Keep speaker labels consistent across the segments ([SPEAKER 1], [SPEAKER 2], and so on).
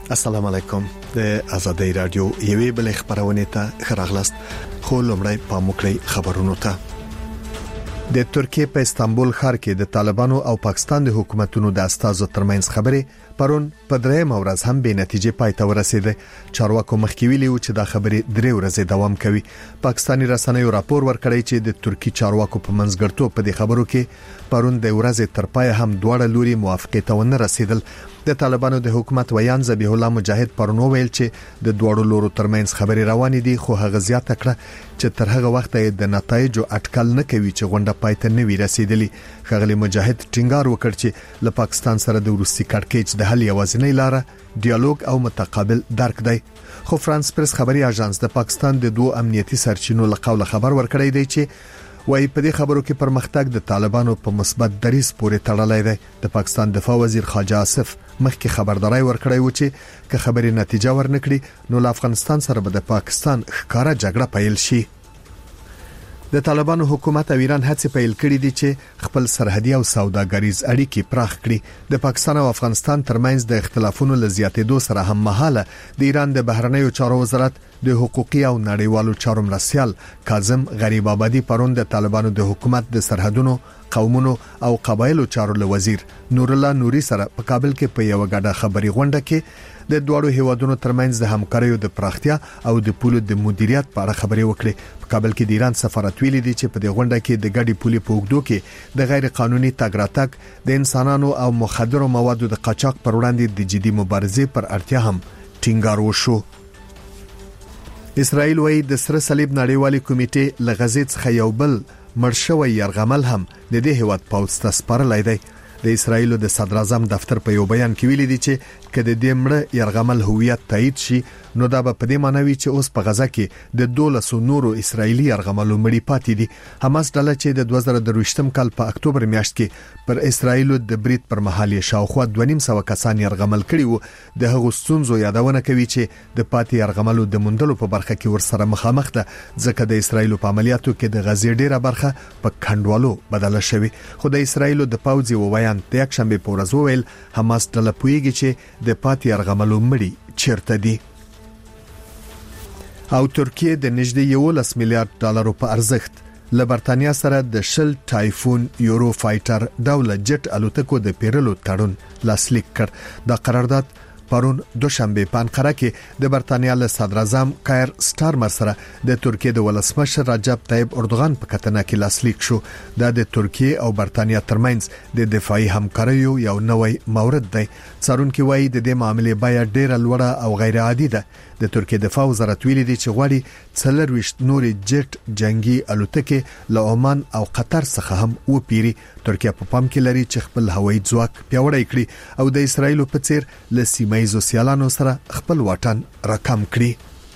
[SPEAKER 1] السلام علیکم. د آزادۍ رادیو یوې بل خبرونه ته خراغلاست. خو لمړی پاموکړی خبرونو ته. د ترکیه په استانبول ښار کې د طالبانو او پاکستان د حکومتونو د استازو ترمنځ خبرې پرون په درېم ورځ هم به نتیجې پای ته ورسېده. چارواکو مخکې ویلي و چې دا خبرې 3 ورځې دوام کوي. پاکستاني رسنیو راپور ورکړی چې د ترکی چارواکو په منځګړتوب په دې خبرو کې پرون د ورځې تر پای هم دواړه لوري موافقه ته ونه رسیدل. د طالبانو د حکومت ویان ذبیح الله مجاهد پرون ویل چې د دوړو لورو ترمنځ خبرې روانې دي، خو هغه زیاته کړه چې تر هغه وخت د نتایجو اټکل نه کوي چې غونډه پای ته نه وي رسیدلې. ښاغلي مجاهد ټینګار وکړ چې له پاکستان سره د وروستي کړکېچ د حل یوازینۍ لاره ډیالوګ او متقابل درک دی. خو فرانس پریس خبري اژانس د پاکستان د دوه امنیتي سرچینو له قوله خبر ورکړی دی چې وای په دې خبرو کې پرمختګ د طالبانو په مثبت دریځ پورې تړلی دی. د پاکستان دفاع وزیر خواجه آصف مخکې خبرداري ورکړی و چې که خبرې نتیجه ورنکړي نو له افغانستان سره به د پاکستان ښکارا جګړه پیل شي. د طالبانو حکومت او ایران هڅې پیل کړې دي چې خپل سرحدي او سوداګریز اړیکې پراخ کړي. د پاکستان او افغانستان ترمنځ د اختلافونو لزیاتېدو سره هم مهاله د ایران د بهرنیو چارو وزارت د حقوقي او نړیوالو چارو مرستیال کاظم غریب آبادی پرون د طالبانو د حکومت د سرحدونو قومونو او قبایلو چارو له وزیر نور الله نوري سره په کابل کې په یو غډه خبري غونډه کې د دوړو هیوادونو ترمنځ د همکاریو د پراختیا او د پولو د مدیریت په اړه خبري وکړي. په کابل کې د ایران سفارت ویلي دی چې په دې غونډه کې د ګډي پولي په وګړو کې د غیر قانوني تګ راتګ د انسانانو او مخدرو موادو د قاچاق پر وړاندې د جدي مبارزې پر اړتیا هم ټینګار وشو. اسرائیل وايي د سره صلیب نړیوالي کمیټې لغزې څخه یو بل مرشوي يرغمل هم د دې هیواد پاوڅ ته سپارلای دی. د اسرائیل د صدر اعظم دفتر په یو بیان کې ویلي دی چې کله د مړه يرغمل هویت تایید شي نو دا به په دې معنی وي چې اوس په غزا کې د 12 نورو اسرایلی يرغملو مړي پاتې دي. حماس ډله چې د 2023م کال په اکتوبر میاشت کې پر اسرایل د برید پر مهال شاوخوا 2.5 کسان يرغمل کړي وو. د هغو ستونزو یادونه کوي چې د پاتې يرغملو د مندلو په برخه کې ورسره مخامخ ده، ځکه د اسرایل په عملیاتو کې د غزې ډیره برخه په کندوالو بدله شوې. خو د اسرایل د پاوځي وویان د یک شنبه په ورځ وویل حماس ډله پویږي چې د پاتې يرغملو مړي چیرته دي. او ترکیه د نږدې 11 میلیارډ ډالرو په ارزښت له برتانیا سره د شل ټایفون یورو فایټر ډول جټ الوتکو د پیرلو تړون لاسلیک کړ. دا قرارداد پرون دوشنبه په انقره کې د برتانیا له صدر اعظم کایر سټارمر سره د ترکیه د ولسمشر رجب طیب اردوغان په کتنه کې لاسلیک شو. دا د ترکیه او برتانیا ترمنځ د دفاعي همکاریو یو نوې مورد دی. څارونکو وایي د دې معاملې بیا ډیره لوړه او غیر عادي ده. د ترکیه دفاع وزارت ویلي دی چې غواړي 24 نورې جټ جنگي الوتکې له عمان او قطر څخه هم وپیري. ترکیه په پام کې لري چې خپل هوایي ځواک پیاوړی کړي او د اسرایل په څیر له سیمایي سیالانو سره خپل واټن راکم کړي.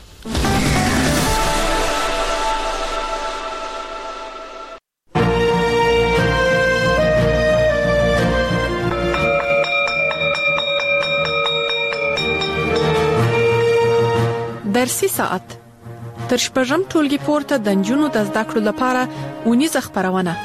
[SPEAKER 2] درسي ساعت تر شپږم ټولګي پورته د نجونو د زده کړو لپاره ونیزه خبرونه.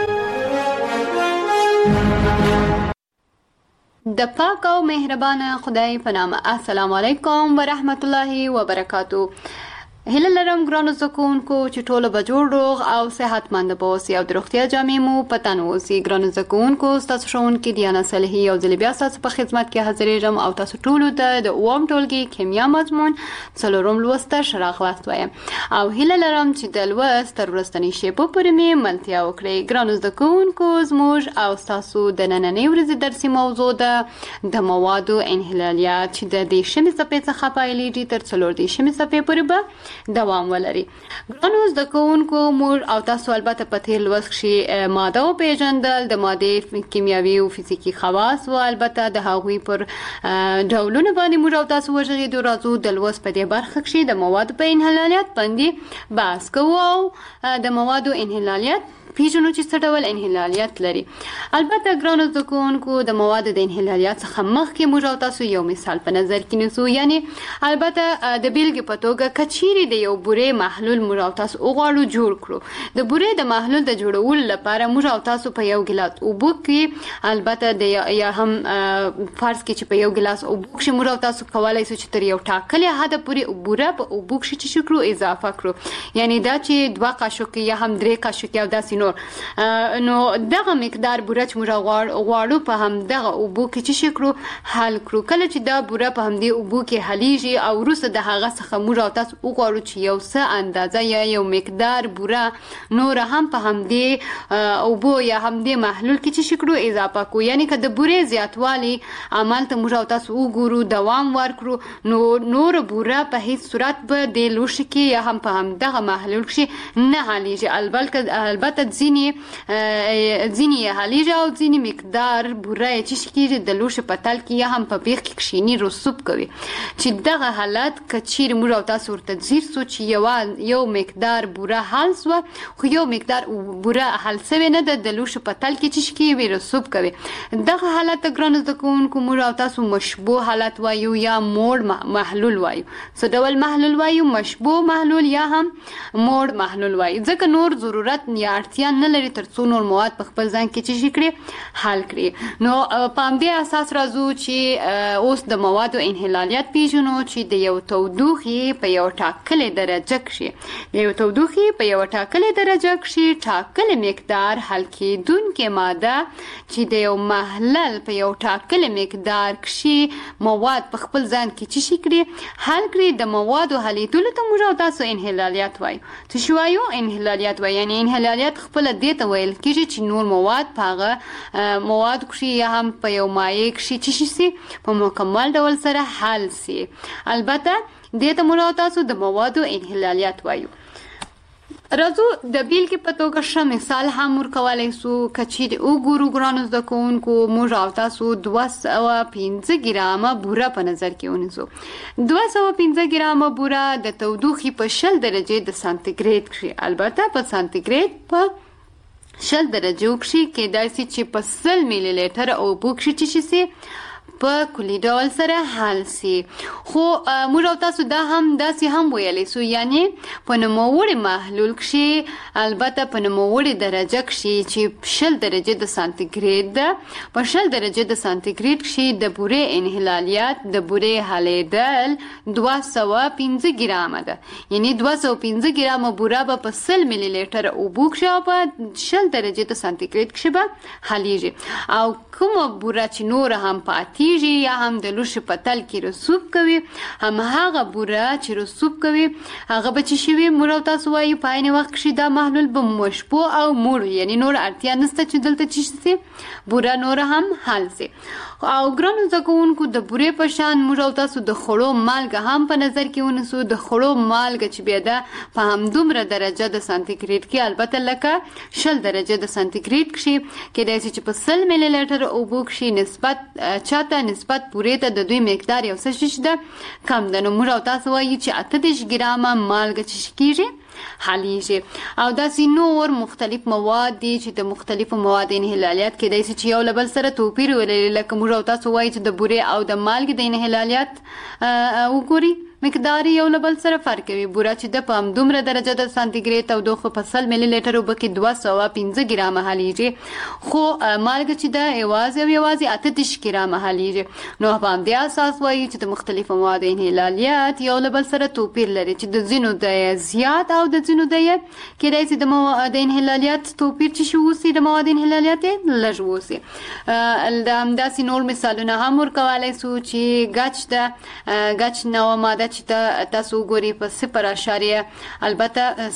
[SPEAKER 3] د پاک او مهربان خدای په نام. السلام علیکم ورحمت الله وبرکاتو. هله لرم ګرانو زکونکو چې ټول به جوړ روغ او صحتمند اوسئ او د روغتیا جامې مو پتن اوسئ. ګرانو زکونکو تاسو شون کې دیانا صالحي او ځلې بیا تاسو په خدمت کې حاضرېږم او تاسو ټول د اوم ټولګي کیمیا مضمون څلورم لوست شرح خلاص وایم او هله لرم چې د لوست تر ورستنی شپه پورې مې ملتیا وکړئ. ګرانو زکونکو زموږ او تاسو د نننۍ ورځې درسي موضوع ده د موادو انحلالیات چې د دې شمې صفحې څخه پیلېږي تر 14 صفحې پورې به دوام ولري. ګرانو زده کوونکو موږ او تاسو البته په تیر لوست کې ماده او پیژندل د ماده کیمیاوي او فزیکی خواص او البته د هغوی پر ډولونه باندې موږ او تاسو وژغېدو. راځو د لوست په دې برخه کې د موادو په انحلالیات باندې بحث کوو او د موادو انحلالیات پیژنو چې څه ډول انحلالیت لري. البته ګرانو زده کوونکو د موادو د انحلالیت څخه مخکې موږ او تاسو یو مثال په نظر کې نیسو. یعنی البته د بیلګې په توګه کچيري د یو بورې محلول موږ او تاسو وغواړو جوړ کړو. د بورې د محلول د جوړولو لپاره موږ او تاسو په یو ګلاس اوبو کې البته د یا هم فرض کې چې په یو ګلاس اوبو کې موږ او تاسو کولای شو چې تر یو ټاکلي حد پورې بوره په اوبو کې چې شکرو اضافه کړو. یعنی دا چې 2 قاشقه یا هم 3 قاشقه او داسې نور نو دغه مقدار بوره چې موږ غواړو په هم دغه اوبو کې چې شکرو حل کړو. کله چې دا بوره په هم دې اوبو کې حلیږي او وروسته د هغه څخه موږ او تاسو وغواړو چې یو څه اندازه یا یو مقدار بوره نور هم په هم دې اوبو یا هم دې محلول کې چې شکرو اضافه کو. یعنی که د بورې زیاتوالی عمل ته موږ او تاسو وګورو دوام ورکړو نو نور بوره په هیڅ صورت به د لوښي کې یا هم په هم دغه محلول کې نه حلیږي. البته ځینې حلیږي او ځینې مقدار بوره چې کېږي د لوښي په تل کې یا هم په بیخ کې کښینی رسوب کوي. چې دغه حالت کچیر موږ او تاسو ورته ځیر سو چې یو مقدار بوره حل سو خو یو مقدار بوره حل سوی نه د لوښي په تل کې چې کېږي رسوب کوي. دغه حالت ګرانو زده کوونکو موږ او تاسو مشبوه حالت وایو یا موړ محلول وایو. څه ډول محلول وایو؟ مشبوه محلول یا هم موړ محلول وایو. ځکه نور ضرورت یا اړتیا نه لري ترڅو نور مواد په خپل ځان کې چې کړي حل کړي. نو په همدې اساس راځو چې اوس د موادو انحلالیت پیژنو چې د یو تودوخې په یو ټاکلې درجه کې ټاکلې مقدار حل کېدونکې ماده چې د یو محلل په یو ټاکلې مقدار کې مواد په خپل ځان کې چې کړي حل کړي. د موادو حلیدلو ته موږ او تاسو انحلالیت وایو. څه شو وایو؟ انحلالیت وایو. یعنی انحلالیت خپل دې ته ویل کېږي چې نور مواد په هغه مواد کې یا هم په یو مایع کې چې شي په مکمل ډول سره حل سي. البته دې ته موږ او تاسو د موادو انحلالیت وایو. راځو د بیلګې په توګه ښه مثال هم ورکولی سو. که چیرې وګورو ګرانو زده کوونکو موږ او تاسو 215 ګرامه بوره په نظر کې ونیسو. 215 ګرامه بوره د تودوخې په 0 درجې د سانتیګریډ کې البته په سانتیګریډ په 0 درجو کې کېدای شي چې په 100 میلی لیټر اوبو کې چې شي په کلی ډول سره حل سي. خو موږ او تاسو دا هم داسې هم ویلی سو یعنی په نوموړي محلول کې البته په نوموړي درجه کې چې 0 درجې د سانتیګریډ ده په 0 درجې د سانتیګریډ کې د بورې انحلالیت د بورې حلیدل 215 ګرامه ده. یعنی 215 ګرامه بوره به په 100 میلی لیټر اوبو کې په 0 درجې د سانتیګریډ کې به حلیږي. او کومه بوره چې نور هم پاتې یا هم د لوښي په تل کې رسوب کوي هم هغه بوره چې رسوب کوي هغه به چې شوي موږ او تاسو وایو په عین وخت کې دا محلول به مشبوه او موړ یعنی نور اړتیا نشته چې دلته چې شي بوره نور هم حل سي. او ګرانو زده کوونکو د بورې په شان موږ او تاسو د خوړو مالګه هم په نظر کې ونیسو. د خوړو مالګه چې بیا ده په همدومره درجه د سانتیګریډ کې البته لکه 0 درجه د سانتیګریډ کې کېدای شي چې په 100 میلی لیټر اوبو کې نسبت بورې ته د دوی مقدار یو څه ده کم ده. نو موږ او تاسو وایو چې 28 ګرامه مالګه چې کېږي حلیږي. او داسې نور مختلف مواد دي چې د مختلفو مواد انحلالیت کېدای شي چې یو له بل سره توپیر ولري. لکه موږ او تاسو وایو چې د بورې او د مالګې د انحلالیت وګوري مقدار یو له بل سره فرق کوي. بوره چې د په همدومره درجه د سانتیګریډ تودوخه په 100 میلی لیټر اوبه کې 215 ګرامه حلیږي خو مالګه چې ده یوازې 28 ګرامه حلیږي. نو په همدې اساس وایي چې د مختلفو موادو انحلالیت یو له بل سره توپیر لري چې د ځینو د زیات او د ځینو د کېدای شي د انحلالیت توپیر چې شي اوسي د مواد انحلالیت لږ اوسي. همداسې نور مثالونه هم ورکولی سو چې ګچ نوعه ماده چې تاسو وګورئ په 0.2 البته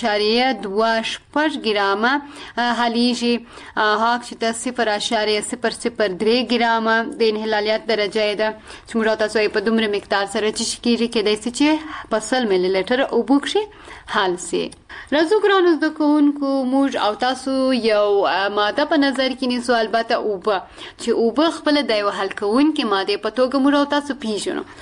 [SPEAKER 3] 0.25 ګرامه حلیږي. هغه چې د 0.003 ګرامه د انحلالیت درجه ده چې موږ تاسو په دومره مقدار سره چې کېدای شي چې په 100 میلی لیټر اوبو کې حل سي. راځو ګرانو زده کوونکو موږ او تاسو یو ماده په نظر کې نیسو البته اوبه چې اوبه خپله د یو حل کوونکې مادې په توګه موږ او تاسو پیژنو.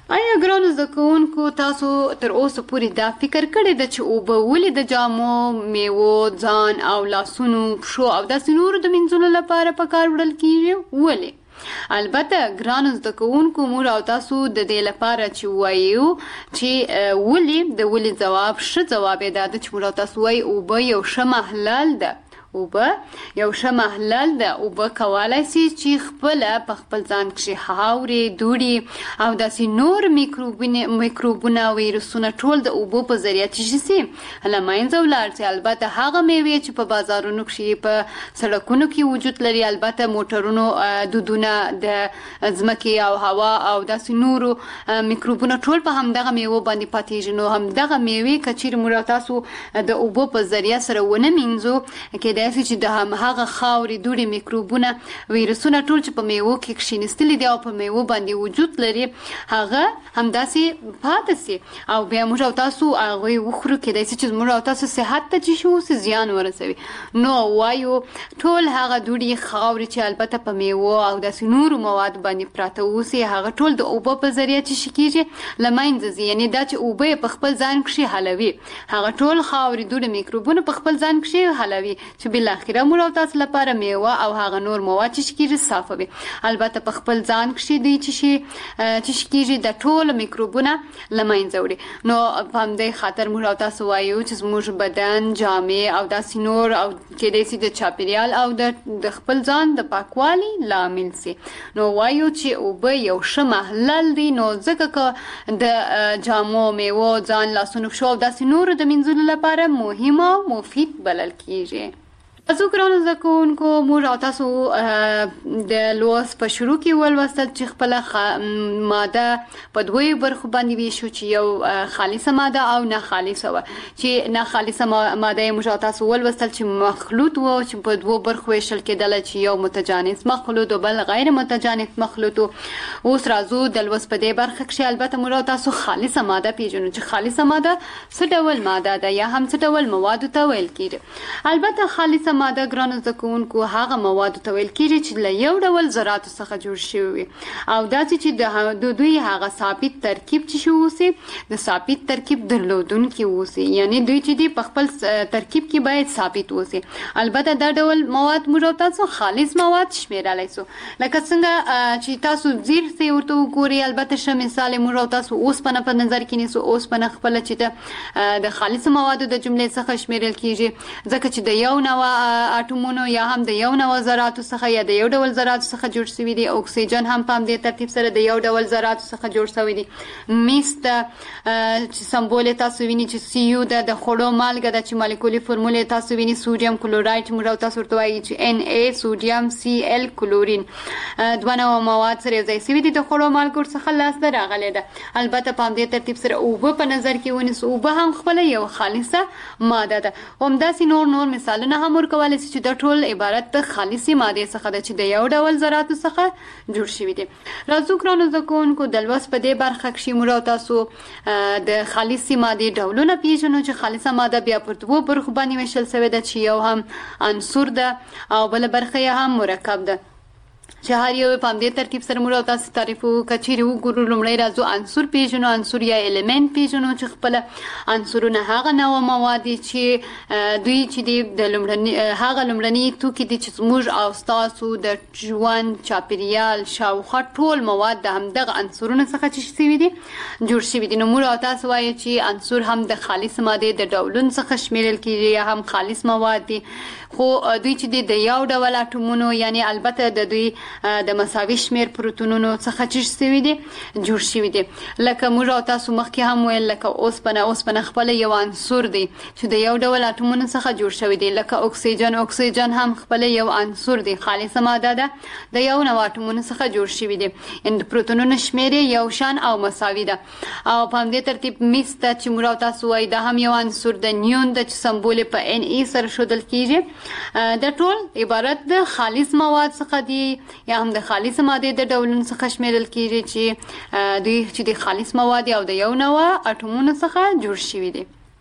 [SPEAKER 3] آیا ګرانو زده کوونکو تاسو تر اوسه پورې دا فکر کړی ده چې اوبه ولې د جامو، میوو، ځان او لاسونو، پښو او داسې نورو د مینځلو لپاره په کار وړل کیږي؟ ولې؟ البته ګرانو زده کوونکو موږ او تاسو د دې لپاره چې وایو چې ولې د ولې ځواب ښه جواب یې دا ده چې موږ او تاسو وایو اوبه یو ښه محلل ده. اوبه یو ښه محلل ده. اوبه کولای شي چې په خپل ځان کښې خاورې، دوړې او داسې نور میکروبونه او ویروسونه ټول د اوبو په ذریعه څه شي له منځه ولاړ شي. البته هغه میوې چې په بازارونو کښې، په سړکونو کې وجود لري، البته موټرونو دودونه د ځمکې او هوا او داسې نورو میکروبونه ټول په همدغه میوو باندې پاتېږي. نو همدغه میوې که چیرې موږ او تاسو د اوبو په ذریعه سره ونه مینځو، کېدای شي چې د هغه خاورې، دوړې، میکروبونه، ویروسونه ټول چې په میوو کې کښېنستلي دي او په میوو باندې وجود لري هغه همداسې پاتې شي او بیا موږ او تاسو هغوی وخورو. کېدای شي چې موږ او تاسو صحت ته چې شي زیان ورسوي. نو وایو ټول هغه دوړې، خاورې چې البته په میوو او داسې نورو مواد باندې پراته اوسي هغه ټول د اوبو په ذریعه چې کېږي له منځه ځي. یعنې دا چې اوبه یې په خپل ځان کښې حلوي، هغه ټول خاورې، دوړې، میکروبونه په خپل ځان کښې حلوي چې بالاخره موږ او تاسو لپاره میوه او هغه نور مواد چې کېږي صافوي. البته په خپل ځان کښې دی چې کېږي د ټول میکروبونه له منځه وړي. نو په همدې خاطر موږ او تاسو وایو چې زموږ بدن، جامې او داسې نور او کېدای شي د چاپېریال او د خپل ځان د پاکوالي لامل شي. نو وایو چې اوبه یو ښه محلل دی. نو ځکه که د جامو، میوو، ځان، لاسونو، پښو او داسې نورو د مینځلو لپاره مهم او مفید بلل کېږي. تاسو ګرانو زده کوونکو موږ او تاسو د لوست په شروع کې ولوستل چې خپله ماده په دوی برخو باندې ویشو چې یو خالصه ماده او نه خالصه وه. چې نه خالصه ماده یې موږ او تاسو ولوستل چې مخلوط و، چې په دوو برخو ویشل کېدله چې یو متجانس مخلوط او بل غیر متجانس مخلوط. اوس راځو د لوست په دې برخه کښې البته موږ او تاسو خالصه ماده پیژنو چې خالصه ماده څه ډول ماده ده یا هم څه ډول موادو ته ویل کېږي. البته خالصه ماده ګرانو زده کوونکو هغه موادو ته ویل کېږي چې له یو ډول ذراتو څخه جوړ شوي وي او داسې چې د دوی هغه ثابت ترکیب چې اوسي د ثابت ترکیب درلودونکي اوسي. یعنی دوی چې دي په خپل ترکیب کې باید ثابت اوسي. البته دا ډول مواد موږ او تاسو خالص مواد شمیرلی سو. لکه څنګه چې تاسو زیر سي ورته وګورئ. البته ښه مثال موږ او تاسو اوسپنه په نظر کې نیسو. اوسپنه خپله چې د خالص موادو د جملې څخه شمیرل کېږي ځکه چې د یو نوع اټومونو یا هم د یو نوع ذراتو څخه یا د یو ډول ذراتو څخه جوړ شوي دي. اکسیجن هم په همدې ترتیب سره د یو ډول ذراتو څخه جوړ شوی دي. میس چې سمبول تاسو ویني چې سی یو ده، د خوړو مالګه ده چې مالیکولي فورمول تاسو ویني سوډیم کلورایډ موږ او تاسو ورته وایي چې ان ای سوډیم سی ال کلورین. دوه نوع مواد سره یو ځای شوي دي د خوړو مالګو څخه لاسته راغلی ده. البته په همدې ترتیب سره اوبه په نظر کې ونیسو. اوبه هم خپله یو خالصه ماده ده. همداسې نور مثالونه هم ورکولی شي چې دا ټول عبارت د خالصې مادې څخه ده چې د یو ډول ذراتو څخه جوړ شوي دي. راځو ګرانو زده کوونکو د لوست په دې برخه کښې موږ او تاسو د خالصې مادې ډولونه پیژنو چې خالصه ماده بیا پر دوو برخو باندې ویشل شوې ده چې یو هم عنصر ده او بله برخه یې هم مرکب ده چې هر یو په همدې ترتیب سره موږ او تاسو تعریف وکړو. که چیرې وګورو لومړی راځو عنصر پیژنو. عنصر یا الیمنټ پیژنو چې خپله عنصرونه هغه نوع مواد دي چې دوی چې دي د هغه لومړني توکي دي چې موږ او ستاسو د ژوند، چاپېریال، شاوخوا ټول مواد د همدغه عنصرونو څخه چې شوي دي جوړ شوي دي. نو موږ او تاسو وایو چې عنصر هم د خالص مادې د ډولونو څخه شمیرل کېږي یا هم خالص مواد دي. خو دوی چې دي د یو ډول اټومونو یعنی البته د دوی د مساوي شمیر پروتونونو څخه چې شوي دي جوړ شوي دي. لکه موږ او تاسو مخکې هم ویل لکه اوسپنه خپله یو عنصر دی چې د یو ډول اټومونو څخه جوړ شوی دی. لکه اکسیجن هم خپله یو عنصر دی، خالصه ماده ده، د یو نوع اټومونو څخه جوړ شوي دي. د پروتونونو شمیر یو شان او مساوي ده. او په همدې ترتیب میس ته چې موږ او تاسو وایي دا هم یو عنصر ده. نیون ده چې سمبول په ان ای سره ښودل کېږي. دا ټول عبارت د خالص مواد څخه دي یا هم د خالص مادې د ډولونو څخه شمیرل کېږي چې دوی چې د خالص مواد او د یو نوع اټومونو څخه جوړ شوي دي.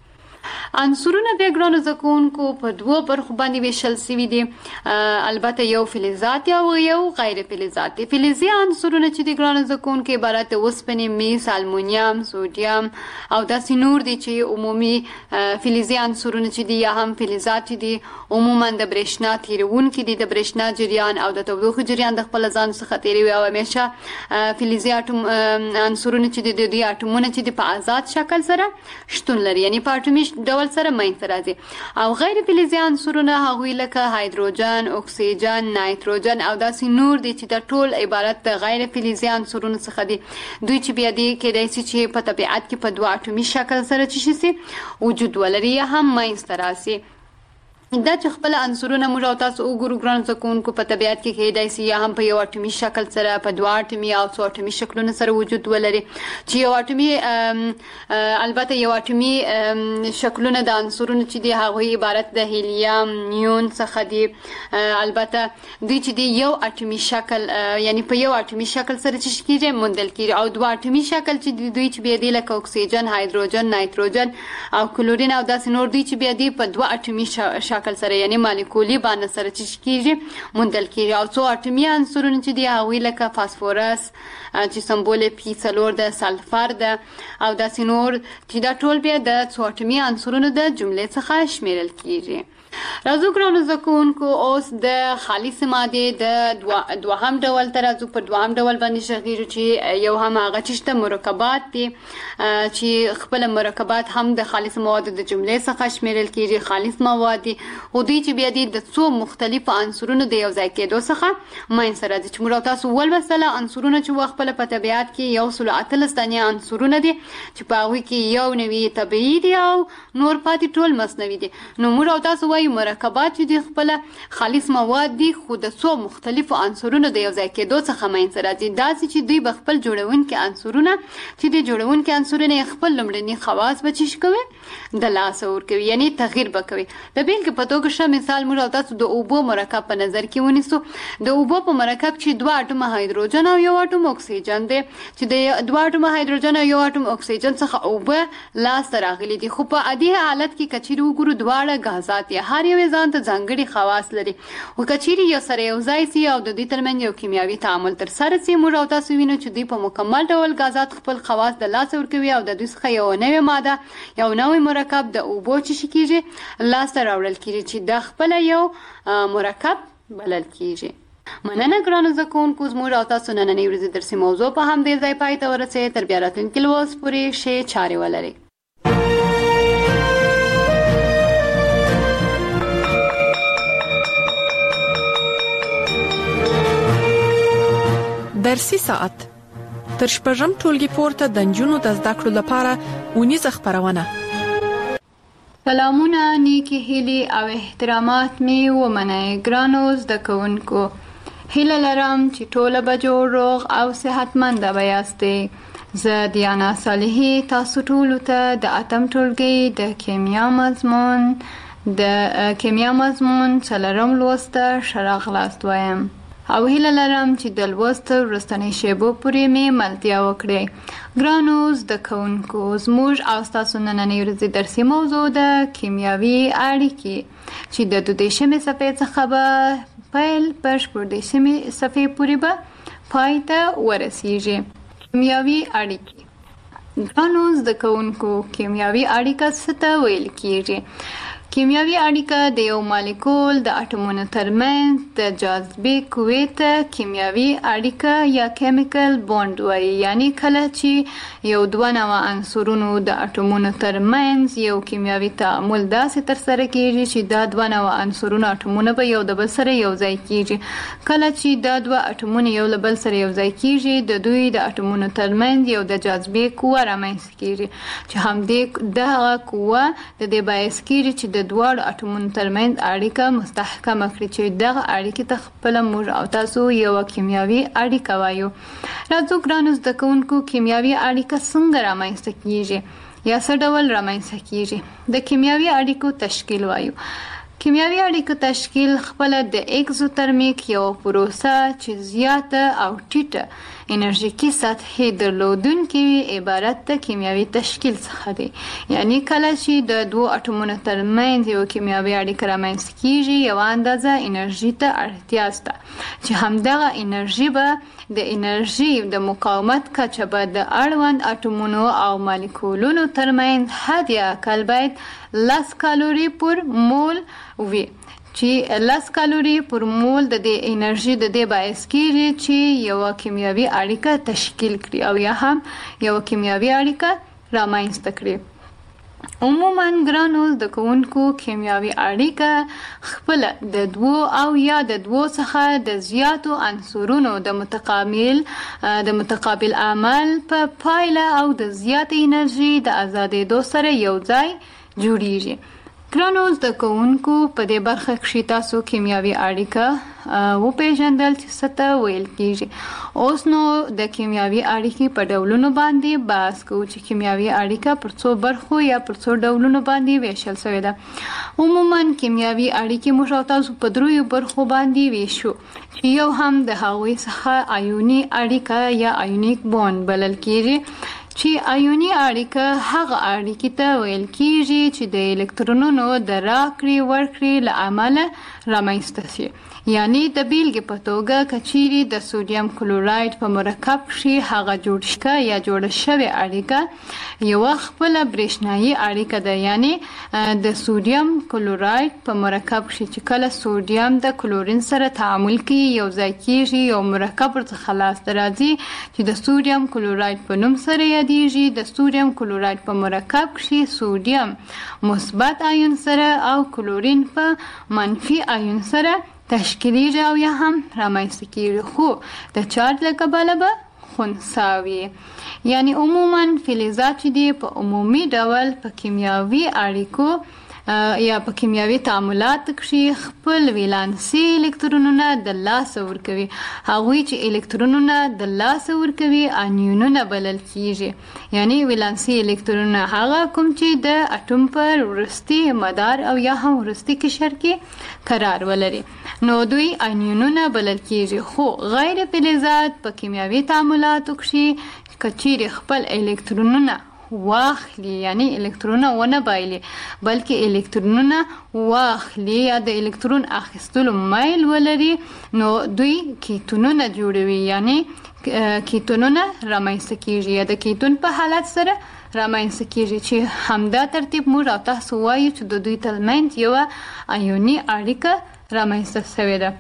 [SPEAKER 3] عنصرونه بیا ګرانو زکونکو په دوه برخو باندې ویشل شوي دي. البته یو فلزات او یو غیر فلزات دي. فلزي عنصرونه چې دي ګرانو زکونکو عبارت د اوسپنې، میس، المونیم، سوډیم او داسې نور دي چې عمومي فلزي عنصرونه چې دي یا هم فلزات دي عموما د برېښنا تیرونکي دي، د برېښنا جریان او د تودوخې جریان د خپل ځان څخه تیروي او همیشه فلزي عنصرونه چې دي د دوی اټومونه چې دي په آزاد شکل سره شتون لري، یعنی په اټومي ډول سره منځته راځي. او غیر فلزي عنصرونه هغوی لکه هایدروجن، اکسیجن، نایتروجن او داسې نور دي چې د ټول عبارت د غیر فلزي عنصرونو څخه دي. دوی چې بیا دي کېدای شي چې په طبیعت کې په دوه اټومي شکل سره چې شي وجود ولري یا هم منځته راسي. دا چې خپل عنصرونه موږ او تاسو وګورو ګرانو زکونکو په طبیعت کې کېدای شي یا هم په یو اټومي شکل سره په دوه اټومي او څو اټومي شکلونو سره وجود ولري. چې یو اټومي البته یو اټومي شکلونه د عنصرونو چې دي هغوی عبارت د هیلیم، نیون څخه دي. البته دوی چې دي یو اټومي شکل یعنی په یو اټومي شکل سره چې کېږي موندل کېږي او دوه اټومي شکل چې دوی چې بیا دي لکه اکسیجن، هایدروجن، نایتروجن او کلورین او داسې نور دوی چې بیا دي په دوه اټومي شکل سره یعنی مالیکولي باندې سره چې کېږي موندل کېږي. او څو اټومي عنصرونه چې دي هغوی لکه فاسفورس چې سمبول P4 د سلفر ده او داسې نور چې دا ټول بیا د څو اټومي عنصرونو د جملې څخه شمیرل کېږي. راځو ګرانو زکونکو اوس د خالص ماده د دوهم ډول ته راځو. په دوهم ډول باندې شغیږو چې یو هم هغه چې مرکبات دي چې خپل مرکبات هم د خالص موادو د جملې څخه شمیرل کېږي. خالص مواد دي او دوی چې بیا دي د څو مختلفو عنصرونو د یو ځای کېدو څخه منځته راځي. چې موږ تاسو ولوستله عنصرونه چې خپل په طبیعت کې یو سل اتلس دانې عنصرونه دي چې په هغوی کې یو نوي طبیعي دي او نور پاتې ټول مصنوعي دي. نو موږ تاسو وایو مرکبات چې دي خپل خالص مواد دي خو د څو مختلفو عنصرونو د یو ځای کېدو څخه منځته راځي. داسې چې دوی به خپل جوړونکي عنصرونه چې د جوړونکي عنصرونه خپل لومړني خواص به چی کوي د لاسه ورکوي یعنی تغییر به کوي. د بیلګې په توګه ښه مثال موږ تاسو د اوبو مرکب په نظر کې ونیسو. د اوبو په مرکب چې دوه اټومه هایدروجن او یو اټوم اکسیجن دی چې د دوه اټومه هایدروجن او یو اټوم اکسیجن څخه اوبه لاسته راغلي دي خو په عادي حالت کې کچېرې وګورو دواړه غازات دي، هر یو ځان ته ځانګړي خواص لري. او کچېرې یو سره یو ځای سي او د دوی ترمنځ یو کیمیاوي تعامل ترسره سي موږ او تاسو وینو چې دوی په مکمل ډول غازات خپل خواص د لاسه ورکوي او د دوی څخه یو نوې ماده یو نوې مرکب د اوبو چې کېږي لاسته راوړل کېږي چې د خپل یو مرکب بلل کېږي. مننه ګرانو زکونکو زموږ او تاسو نننۍ ورځې درسي موضوع په همدې ځای پای ته ورسېد. تر بیا راتلونکي لوست پورې ښې چارې ولرئ.
[SPEAKER 2] درسي ساعت تر شپږم ټولګي پورته د نجونو د زده کړو لپاره اونیزه خپرونه.
[SPEAKER 3] سلامونه، نیکی هیلې او احترامات می ومنئ ګرانو زده کوونکو. هیله لرم چې ټوله به جوړ روغ او صحتمند به یاستئ. زه دیانا صالحي تاسو ټولو ته د اتم ټولګي د کیمیا مضمون څلورم لوست ته ښه راغلاست وایم او هیله لرم چې د لوست وروستنۍ شیبو پورې مې ملتیا وکړئ. ګرانو زده کوونکو زموږ او ستاسو نننۍ ورځې درسي موضوع د کیمیاوي اړیکې چې د 22مې صفحې څخه به پیل پر 14مې صفحې پورې به پای ته ورسیږي. کیمیاوي اړیکې. ګرانو زده کوونکو کیمیاوي اړیکه څه ته ویل کېږي؟ کیمیاوي اړیکه د یو مالیکول د اټومونو ترمنځ د جاذبې قوې ته کیمیاوي اړیکه یا کیمیکل بوند وایي. یعنی کله چې یو دوه نوع عنصرونو د اټومونو ترمنځ یو کیمیاوي تعامل داسې ترسره کېږي چې دا دوه نوع عنصرونو اټومونه به یو د بل سره یو ځای کېږي. کله چې دا دوه اټومونه یو له بل سره یو ځای کېږي د دوی د اټومونو ترمنځ یو د جاذبې قوه رامنځته کېږي چې همدې دغه قوه د دې باعث کېږي چې د دواړو اټومونو ترمنځ اړیکه مستحکمه کړي چې دغه اړیکې ته خپله موږ او تاسو یوه کیمیاوي اړیکه وایو. راځو ګرانو زده کوونکو کیمیاوي اړیکه څنګه رامنځته کېږي یا څه ډول رامنځته کېږي؟ د کیمیاوي اړیکو تشکیل وایو. کیمیاوي اړیکو تشکیل خپل د اکزوترمیک یو پروسه چې زیاته او ټیټه انرژیکي سطحې درلودونکې وي عبارت د کیمیاوي تشکیل څخه دی. یعنی کله چې د دوو اټومونو ترمنځ یو کیمیاوي اړیکه رامنځته کیږي یو اندازه انرژي ته اړتیا شته چې همدغه انرژي به د انرژي د مقاومت کچه به د اړوند اټومونو او مالیکولونو ترمنځ حد اقل باید 10 کالوري پر مول وي چې 10 کالوري پر مول د دې انرژي د دې باعث کیږي چې یو کیمیاوي اړیکه تشکیل کړي او یا هم یو کیمیاوي اړیکه رامنځته کړي. عموما ګرانو زده کوونکو کیمیاوي اړیکه خپل د دوو او یا د دوو څخه د زیاتو عنصرونو د متقابل عمل په پایله او د زیات انرژي د ازادېدو سره یو ځای جوړیږي. ګرانو زده کوونکو په دې برخه کې تاسو کیمیاوي اړیکه وپېژندل چې څه ته ویل کیږي. اوس نو د کیمیاوي اړیکې په ډولونو باندې بحث کوو چې کیمیاوي اړیکه پر څو برخو یا پر څو ډولونو باندې ویشل شوې ده. عموما کیمیاوي اړیکې موږ او تاسو په دریو برخو باندې ویشو چې یو هم د هغوی څخه آیوني اړیکه یا آیونیک بوند بلل کیږي چې آیوني اړیکه هغه اړیکې ته ویل کیږي چې د الکترونونو د راکړې ورکړې له امله رامنځته شي. یعنی د بیلګې په توګه کچيري د سوډیم کلوراید په مرکب کې هغه جوړه شوې اړیکه یو خپل برېښنايي اړیکه ده. یعنی د سوډیم کلوراید په مرکب کې چې کله سوډیم د کلورین سره تعامل کوي یو ځای کیږي یو مرکب څخه خلاص راځي چې د سوډیم کلوراید په نوم سره یادېږي. د سوډیم کلوراید په مرکب کې سوډیم مثبت آیون سره او کلورین په منفي آیون سره تشکیلیږي او یا هم رامنځته کیږي خو د چارج له کبله به خنثی وي. یعنی عموما فلزات چې دي په عمومي ډول په کیمیاوي اړیکو یا په کیمیاوي تعاملات کې خپل ولانسي الکترونونه د لاسه ورکوي. هغوی چې الکترونونه د لاسه ورکوي انیونونه بلل کیږي. یعنی ولانسي الکترونونه هغه کوم چې د اټوم پر وروستي مدار او یا هم وروستي قشر کې قرار ولري نو دوی انیونونه بلل کیږي. خو غیر فلزات په کیمیاوي تعاملاتو کې کچيري خپل الکترونونه واخلي یعنی الکترونونه ونه بایلي بلکې الکترونونه واخلي یا د الکترون اخیستلو میل ولري نو دوی کیتونونه جوړوي. یعنی کیتونونه رامنځته کیږي یا د کیتون په حالت سره رامنځته کیږي چې همدا ترتیب موږ او تاسو وایو چې د دوی ترمنځ یو آیوني اړیکه رامنځته شوې ده.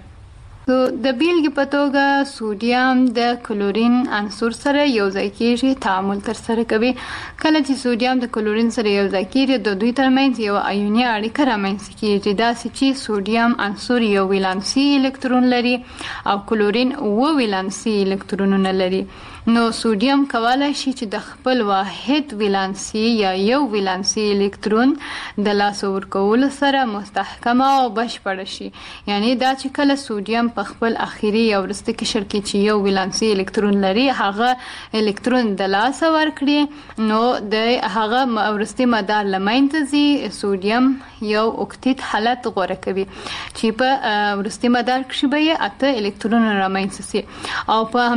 [SPEAKER 3] د بیلګې په توګه سوډیم د کلورین عنصر سره یو ځای کیږي تعامل ترسره کوي. کله چې سوډیم د کلورین سره یو ځای کیږي د دوی ترمنځ یو آیوني اړیکه رامنځته کیږي. داسې چې سوډیم عنصر یو ولانسي الکترون لري او کلورین 2 ولانسي الکترونونه لري. نو سوډیم کولای شي چې د خپل واحد ولانسي یا یو ولانسي الکترون د لاسه ورکولو سره مستحکمه او بشپړه شي. یعنی دا چې کله سوډیم په خپل اخیری یا وروستي قشر کې چې یو ولانسي الکترون لري هغه الکترون د لاسه ورکړي نو د هغه وروستي مدار لمنځه ځي. سوډیم یو اوکتیت حالت غوره کوي چې په وروستي مدار کې به 8 الکترون رامنځته شي او په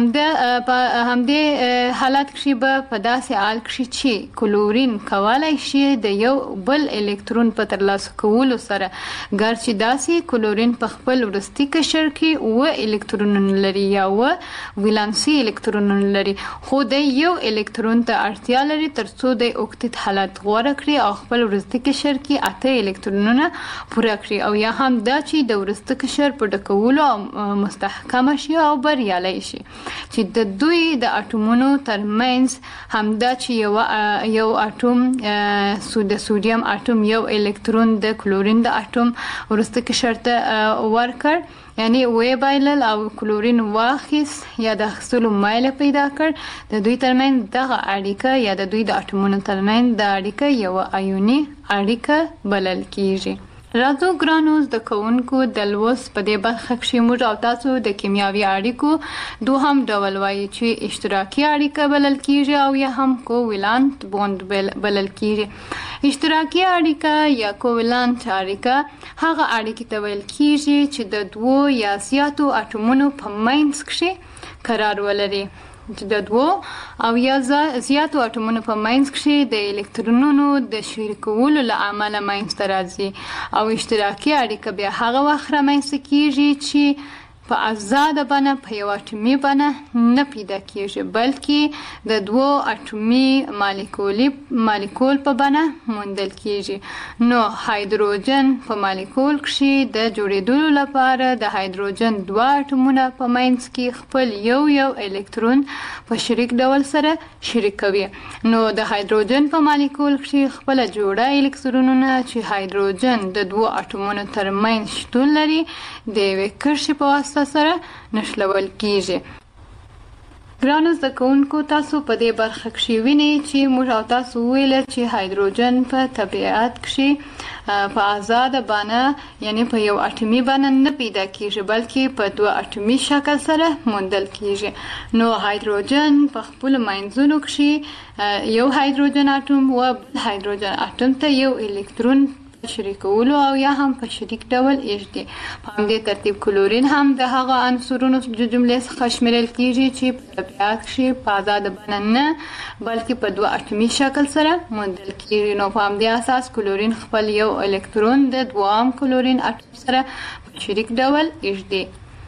[SPEAKER 3] همدې حالت کې به په داسې حال کې چې کلورین کولای شي د یو بل الکترون په ترلاسه کولو سره ګرچې داسې کلورین په خپل وروستي قشر کې 2 الکترونونه لري یا 2 ولانسي الکترونونه لري خو د یو الکترون ته اړتیا لري ترڅو د اوکتیت حالت غوره کړي او خپل وروستي قشر کې 8 الکترونونه پوره کړي او یا هم دا چې د وروستي قشر په ډکولو مستحکمه شي او بریالي شي چې د دوی د اټومونو ترمنځ همدا چې یو اټوم د سوډیم اټوم یو الکترون د کلورین د اټوم وروسته قشر ته ورکړ یعنی وې بایلل او کلورین واخیس یا د اخیستلو میل پیدا کړ د دوی ترمنځ دغه اړیکه یا د دوی د اټومونو ترمنځ د اړیکه یو آیوني اړیکه بلل کیږي. راځو ګرانو زده کوونکو د لوست په دې برخه کې موږ او تاسو د کیمیاوي اړیکو دوهم ډول وایي چې اشتراکي اړیکه بلل کیږي او یا هم کوولانت بوند بلل کیږي. اشتراکي اړیکه یا کوولنت اړیکه هغه اړیکې ته ویل کیږي چې د دوو یا زیاتو اټومونو په منځ کې قرار ولري. د دوو او یا زیاتو اټومونو په منځ کې د الکترونونو د شریکولو له امله منځته راځي او اشتراکي اړیکه بیا هغه وخت رامنځته کیږي چې په آزاده بڼه په یو اټومي بڼه نه پیدا کیږي بلکې د دوو اټومي مالیکول په بڼه موندل کیږي. نو هایدروجن په مالیکول کې د جوړېدلو لپاره د هایدروجن دوه اټومونه په منځ کې خپل یو الکترون په شریک ډول سره شریکوي. نو د هایدروجن په مالیکول کې خپل جوړه الکترونونه چې هایدروجن د دوو اټومونو ترمنځ شتون لري د یوې کرښې په واسطه سره نښلول کیږي. ګرانو زده کوونکو، تاسو په دې برخه کې وینئ چې موږ او تاسو ویل چې هایدروجن په طبیعت کې په آزاده بڼه یعنی په یو اټومي بڼه نه پیدا کیږي بلکې په دوه اټومي شکل سره موندل کیږي. نو هایدروجن په خپل منځونو کې یو هایدروجن اټوم او هایدروجن اټوم ته یو الکترون شریکولو او یا هم په شریک ډول ایږدي. په همدې ترتیب کلورین هم د هغه عنصرونو د جملې څخه شمیرل کیږي چې په طبیعت کې په آزاده بڼه نه بلکې په دوه اټومي شکل سره موندل کیږي. نو په همدې اساس کلورین خپل یو الکترون د دوام کلورین اټوم سره په شریک ډول ایږدي.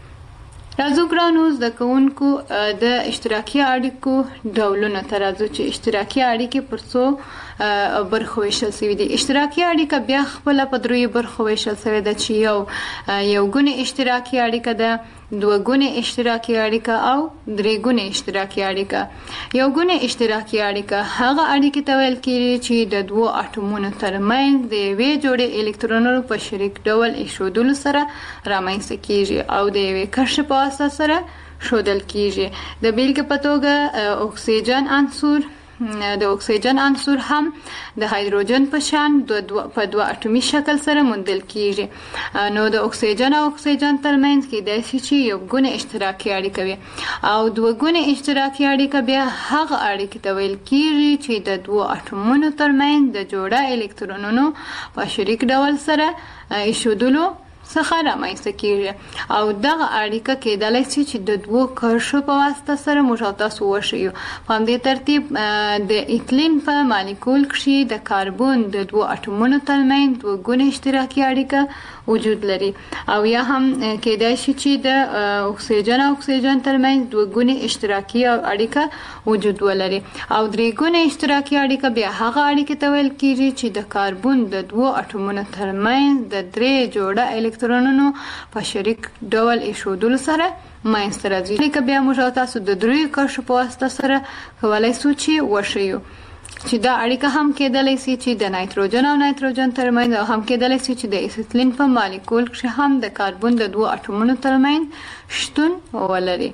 [SPEAKER 3] راځو ګرانو زده کوونکو د اشتراکي اړیکو ډولونه ته راځو چې اشتراکي اړیکې پر څو برخو ویشل شوي دي. اشتراکي اړیکه بیا خپله په دریو برخو ویشل شوې ده چې یو ګونې اشتراکي اړیکه ده، دوه ګونې اشتراکي اړیکه او درې ګونې اشتراکي اړیکه. یو ګونې اشتراکي اړیکه هغه اړیکې ته ویل کېږي چې د دوو اټومونو ترمنځ د یوې جوړې الکترونونو په شریک ډول ایښودلو سره رامنځته کېږي او د یوې کرښې په واسطه سره ښودل کېږي. د بیلګې په توګه اکسیجن عنصر د اکسیجن عنصر هم د هایدروجن په شان په دوه اټومي شکل سره موندل کیږي. نو د اکسیجن او اکسیجن ترمنځ کېدای شي چې یو ګونې اشتراکي اړیکه وي او دوه ګونې اشتراکي اړیکه بیا هغه اړیکې ته ویل کیږي چې د دوه اټومونو ترمنځ د جوړه الکترونونو په شریک ډول سره ایښودلو څخه رامنځته کیږي او دغه اړیکه کېدای شي چې د دوو کرښو په واسطه سره موږ تاسو وښیو. په همدې ترتیب د ایتلین په مالیکول کې د کاربن د دوو اټومونو ترمنځ دوه ګونې اشتراکي اړیکه وجود لري او یا هم کېدای شي چې د اکسیجن او اکسیجن ترمنځ دوه ګونې اشتراکي اړیکه وجود ولري او درې ګونې اشتراکي اړیکه بیا هغه اړیکه ته ویل کېږي چې د کاربن د دوو اټومونو ترمنځ د درې جوړه الکترونونو په شریک ډول ایښودلو سره منځته راځي. لکه بیا موږ تاسو د دریو کرښو په واسطه سره کولی شو چې وښیو چې دا اړیکه هم کېدلی شي چې د نایتروجن او نایتروجن ترمنځ او هم کېدلی شي چې د اسیتلین په مالیکول کې هم د کاربن د دوو اټومونو ترمنځ شتون ولري.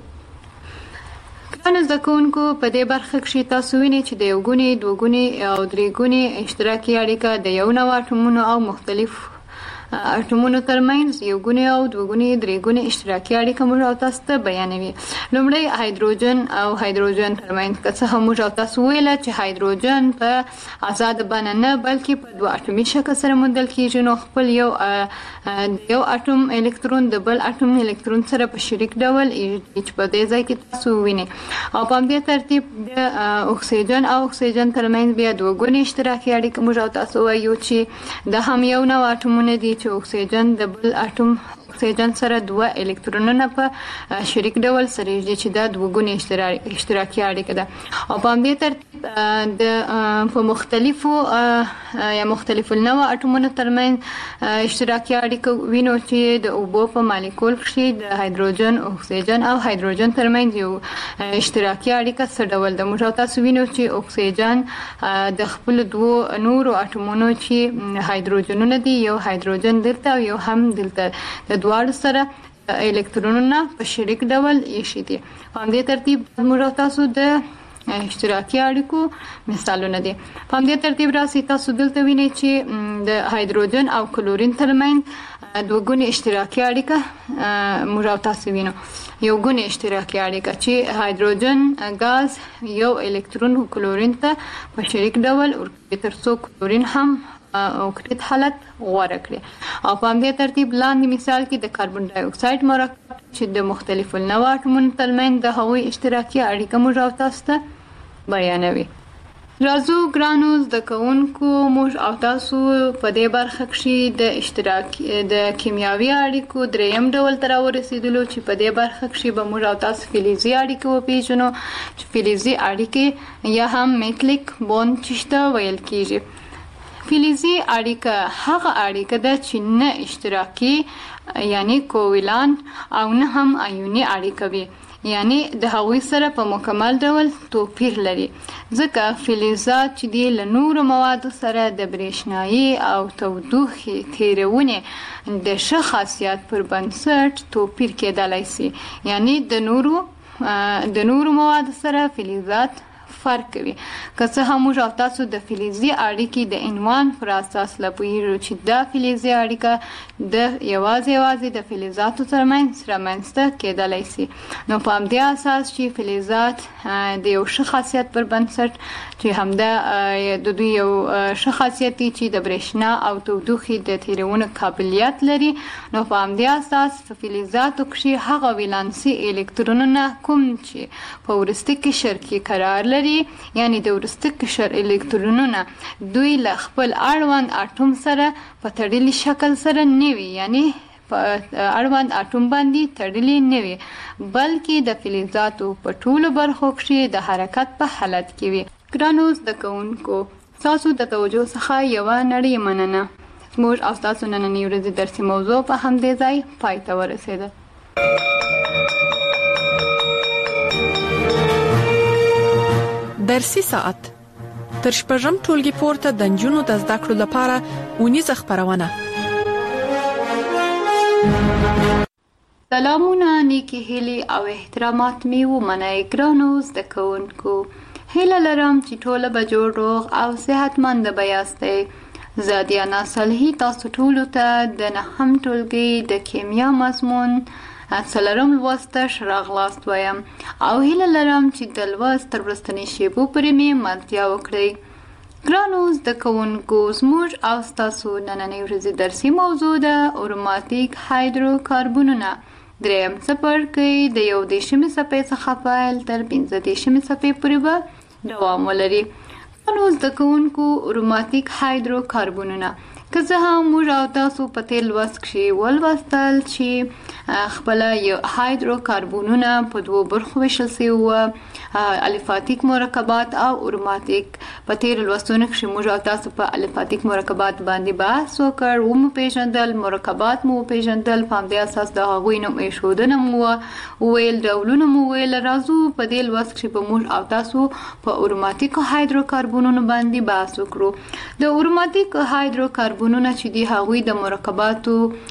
[SPEAKER 3] ګرانو زده کوونکو، په دې برخه کې تاسو وینئ چې د یو ګونې، دوه ګونې او درې ګونې اشتراکي اړیکه د یو نوع اټومونو او مختلف اټومونو ترمنځ یو ګونې او دوه ګونې درې ګونې اشتراکي اړیکه موږ او تاسو ته بیانوي. لومړی هایدروجن او هایدروجن ترمنځ که څه هم موږ او تاسو ویله چې هایدروجن په آزاده بڼه نه بلکې په دوه اټومي شکل سره موندل کېږي. نو خپل یو اټوم الکترون د بل اټوم الکترون سره په شریک ډول چې په دې ځای کې تاسو وینئ او په همدې ترتیب د اکسیجن او اکسیجن ترمنځ بیا دوه ګونې اشتراکي اړیکه موږ او تاسو وایو چې دا هم یو نوع اټومونه دي چې اکسیجن د بل اټوم اکسیجن سره دوه الکترونونه په شریک ډول سره ایږدي چې دا دوه ګونې اشتراکي اړیکه ده او په همدې ترتیب په مختلفو النوع اټومونو ترمنځ اشتراکي اړیکه وینو چې د اوبو په مالیکول کې د هایدروجن، اکسیجن او هایدروجن ترمنځ یو اشتراکي اړیکه څه ډول ده. موږ تاسو وینو چې اکسیجن د خپل دوو نورو اټومونو چې هایدروجنونه دي، یو هایدروجن دلته او یو هم دلته، د دواړو سره الکترونونه په شریک ډول ایښي دي. په همدې ترتیب موږ تاسو د اشتراکي اړیکو مثالونه دي. په همدې ترتیب راسي تاسو دلته وینئ چې د هایدروجن او کلورین ترمنځ دوه ګونې اشتراکي اړیکه موږ او تاسو وینو. یو ګونې اشتراکي اړیکه چې هایدروجن غاز یو الکترون کلورین ته په شریک ډول ورکوي ترڅو کلورین هم اوکسید حالت غوره کړي. او په همدې ترتیب لاندې مثال کې د کاربن ډای اکساید مرکب چې د مختلفو النوع اتومونو ترمنځ د هغوی اشتراکي اړیکه موږ او تاسو ته بیانوي. راځو ګرانو زده کوونکو موږ او تاسو په دې برخه کې د اشتراکي د کیمیاوي اړیکو دریم ډول ته ورسېدلو چې په دې برخه کې به موږ او تاسو فلزي اړیکې وپېژنو چې فلزي اړیکې یا هم میټلیک بوند چې ویل کېږي. فلزي اړیکه هغه اړیکه ده چې نه اشتراکي یعنی کوولانت او نه هم آیوني اړیکه وي، یعنی د هغوی سره په مکمل ډول توپیر لري، ځکه فلزات چې دي له نورو موادو سره د برېښنایي او تودوخې تیرونې د ښه خاصیت پر بنسټ توپیر کېدلی شي، یعنی د نورو موادو سره فلزات فرق کوي. که څه هم موږ او تاسو د فلزي اړیکې د عنوان پر اساس لپاره چې دا فلزي اړیکه د یوازې د فلزاتو ترمنځ رامنځته کېدلی شي، نو په همدې اساس چې فلزات د یو ښه خاصیت پر بنسټ چې همدا د دوی یو ښه خاصیت دی چې د برېښنا او تودوخې د تیرولو قابلیت لري، نو په همدې اساس په فلزاتو کې هغه ولانسي الکترونونه کوم چې په وروستي قشر کې قرار لري، یعنی د وروستي قشر الکترونونه دوی له خپل اړوند اټوم سره په تړلي شکل سره نه وي، یعنی په اړوند اټوم باندې تړلي نه وي، بلکې د فلزاتو په ټولو برخو کې د حرکت په حالت کې وي. ګرانو زده کوونکو تاسو د توجه څخه یوه نړۍ مننه. موږ او تاسو نننۍ ورځې درسي موضوع په همدې ځای پای ته ورسېده.
[SPEAKER 2] درسي ساعت تر شپږم ټولګي پورته د نجونو د زده کړو لپاره ونیزه خپرونه.
[SPEAKER 3] سلامونه، نیکی هیلې او احترامات می ومنئ ګرانو زده کوونکو. هیله لرم چې ټوله به جوړ روغ او صحتمند به یاستئ. زه دیانا صالحي تاسو ټولو ته د نهم ټولګي د کیمیا مضمون څلورم لوست ته راغلاست وایم او هیله لرم چې د لوست تر وروستنۍ شیبو پورې مې ملتیا وکړئ. ګرانو زده کوونکو زموږ او ستاسو نننۍ ورځې درسي موضوع ده اروماتیک هایدروکاربنونه. دریم څپرکی د 11مې صفحې څخه پیل تر 15مې صفحې پورې به دوام ولري. ګرانو زده کوونکو اروماتیک هایدروکاربنونه که څه هم موږ او تاسو په تیر لوست کې ولوستل چې خپل هایدروکاربنونه په دوو برخو ویشل شوي وو، الفاتیک مرکبات او اروماتیک. په تیر لوستونو کې موږ او تاسو په الفاتیک مرکبات باندې بحث وکړ، ومو پیژندل، مرکبات مو پیژندل، په همدې اساس د هغوی نوم ایښودنه مو وویل، ډولونه مو وویل. راځو په دې لوست کې به موږ او تاسو په اروماتیک هایدروکاربنونو باندې بحث وکړو. د اروماتیک هایدروکاربنونه چې دی هغوی د مرکباتو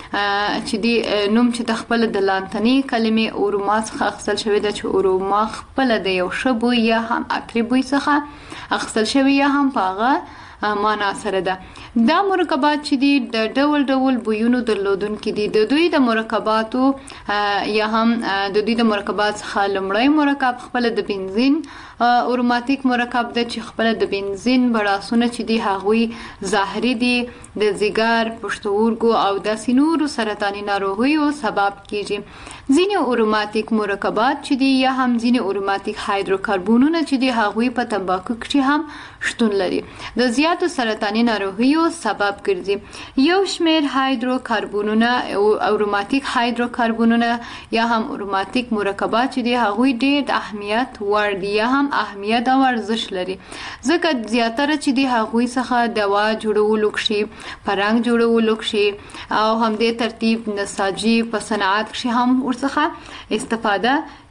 [SPEAKER 3] چې دی نوم چې د خپل د لاتیني کلمې اوروما څخه اخیستل شوی ده، چې اوروما خپل د یو ښه بوی یا هم عطري بوی څخه اخیستل شوی یا هم په هغه معنا سره ده. دا مرکبات چې دی د ډول ډول بویونو درلودونکي دي. د دوی د مرکباتو یا هم د دوی د مرکبات څخه لومړی مرکب خپل د بنزین اروماتیک مرکب ده چې خپل د بنزین بړاسونه چې دی هغوی ظاهري دي، د ځیګر، پښتورګو او داسې نورو سرطاني ناروغیو سبب کیږي. ځینې اروماتیک مرکبات چې دی یا هم ځینې اروماتیک هایدروکاربنونه چې دی هغوی په تنباکو کې هم شتون لري، د زیاتو سرطاني ناروغیو سبب ګرځي. یو شمیر هایدروکاربنونه اروماتیک هایدروکاربنونه یا هم اروماتیک مرکبات چې دی هغوی ډېر د اهمیت وړ دي یا هم اهمیت او ارزښت لري، ځکه زیاتره چې دی هغوی څخه دوا جوړولو کې، پرنګ جوړولو کې او همدې ترتیب نساجي په صنعت کې هم ورڅخه استفاده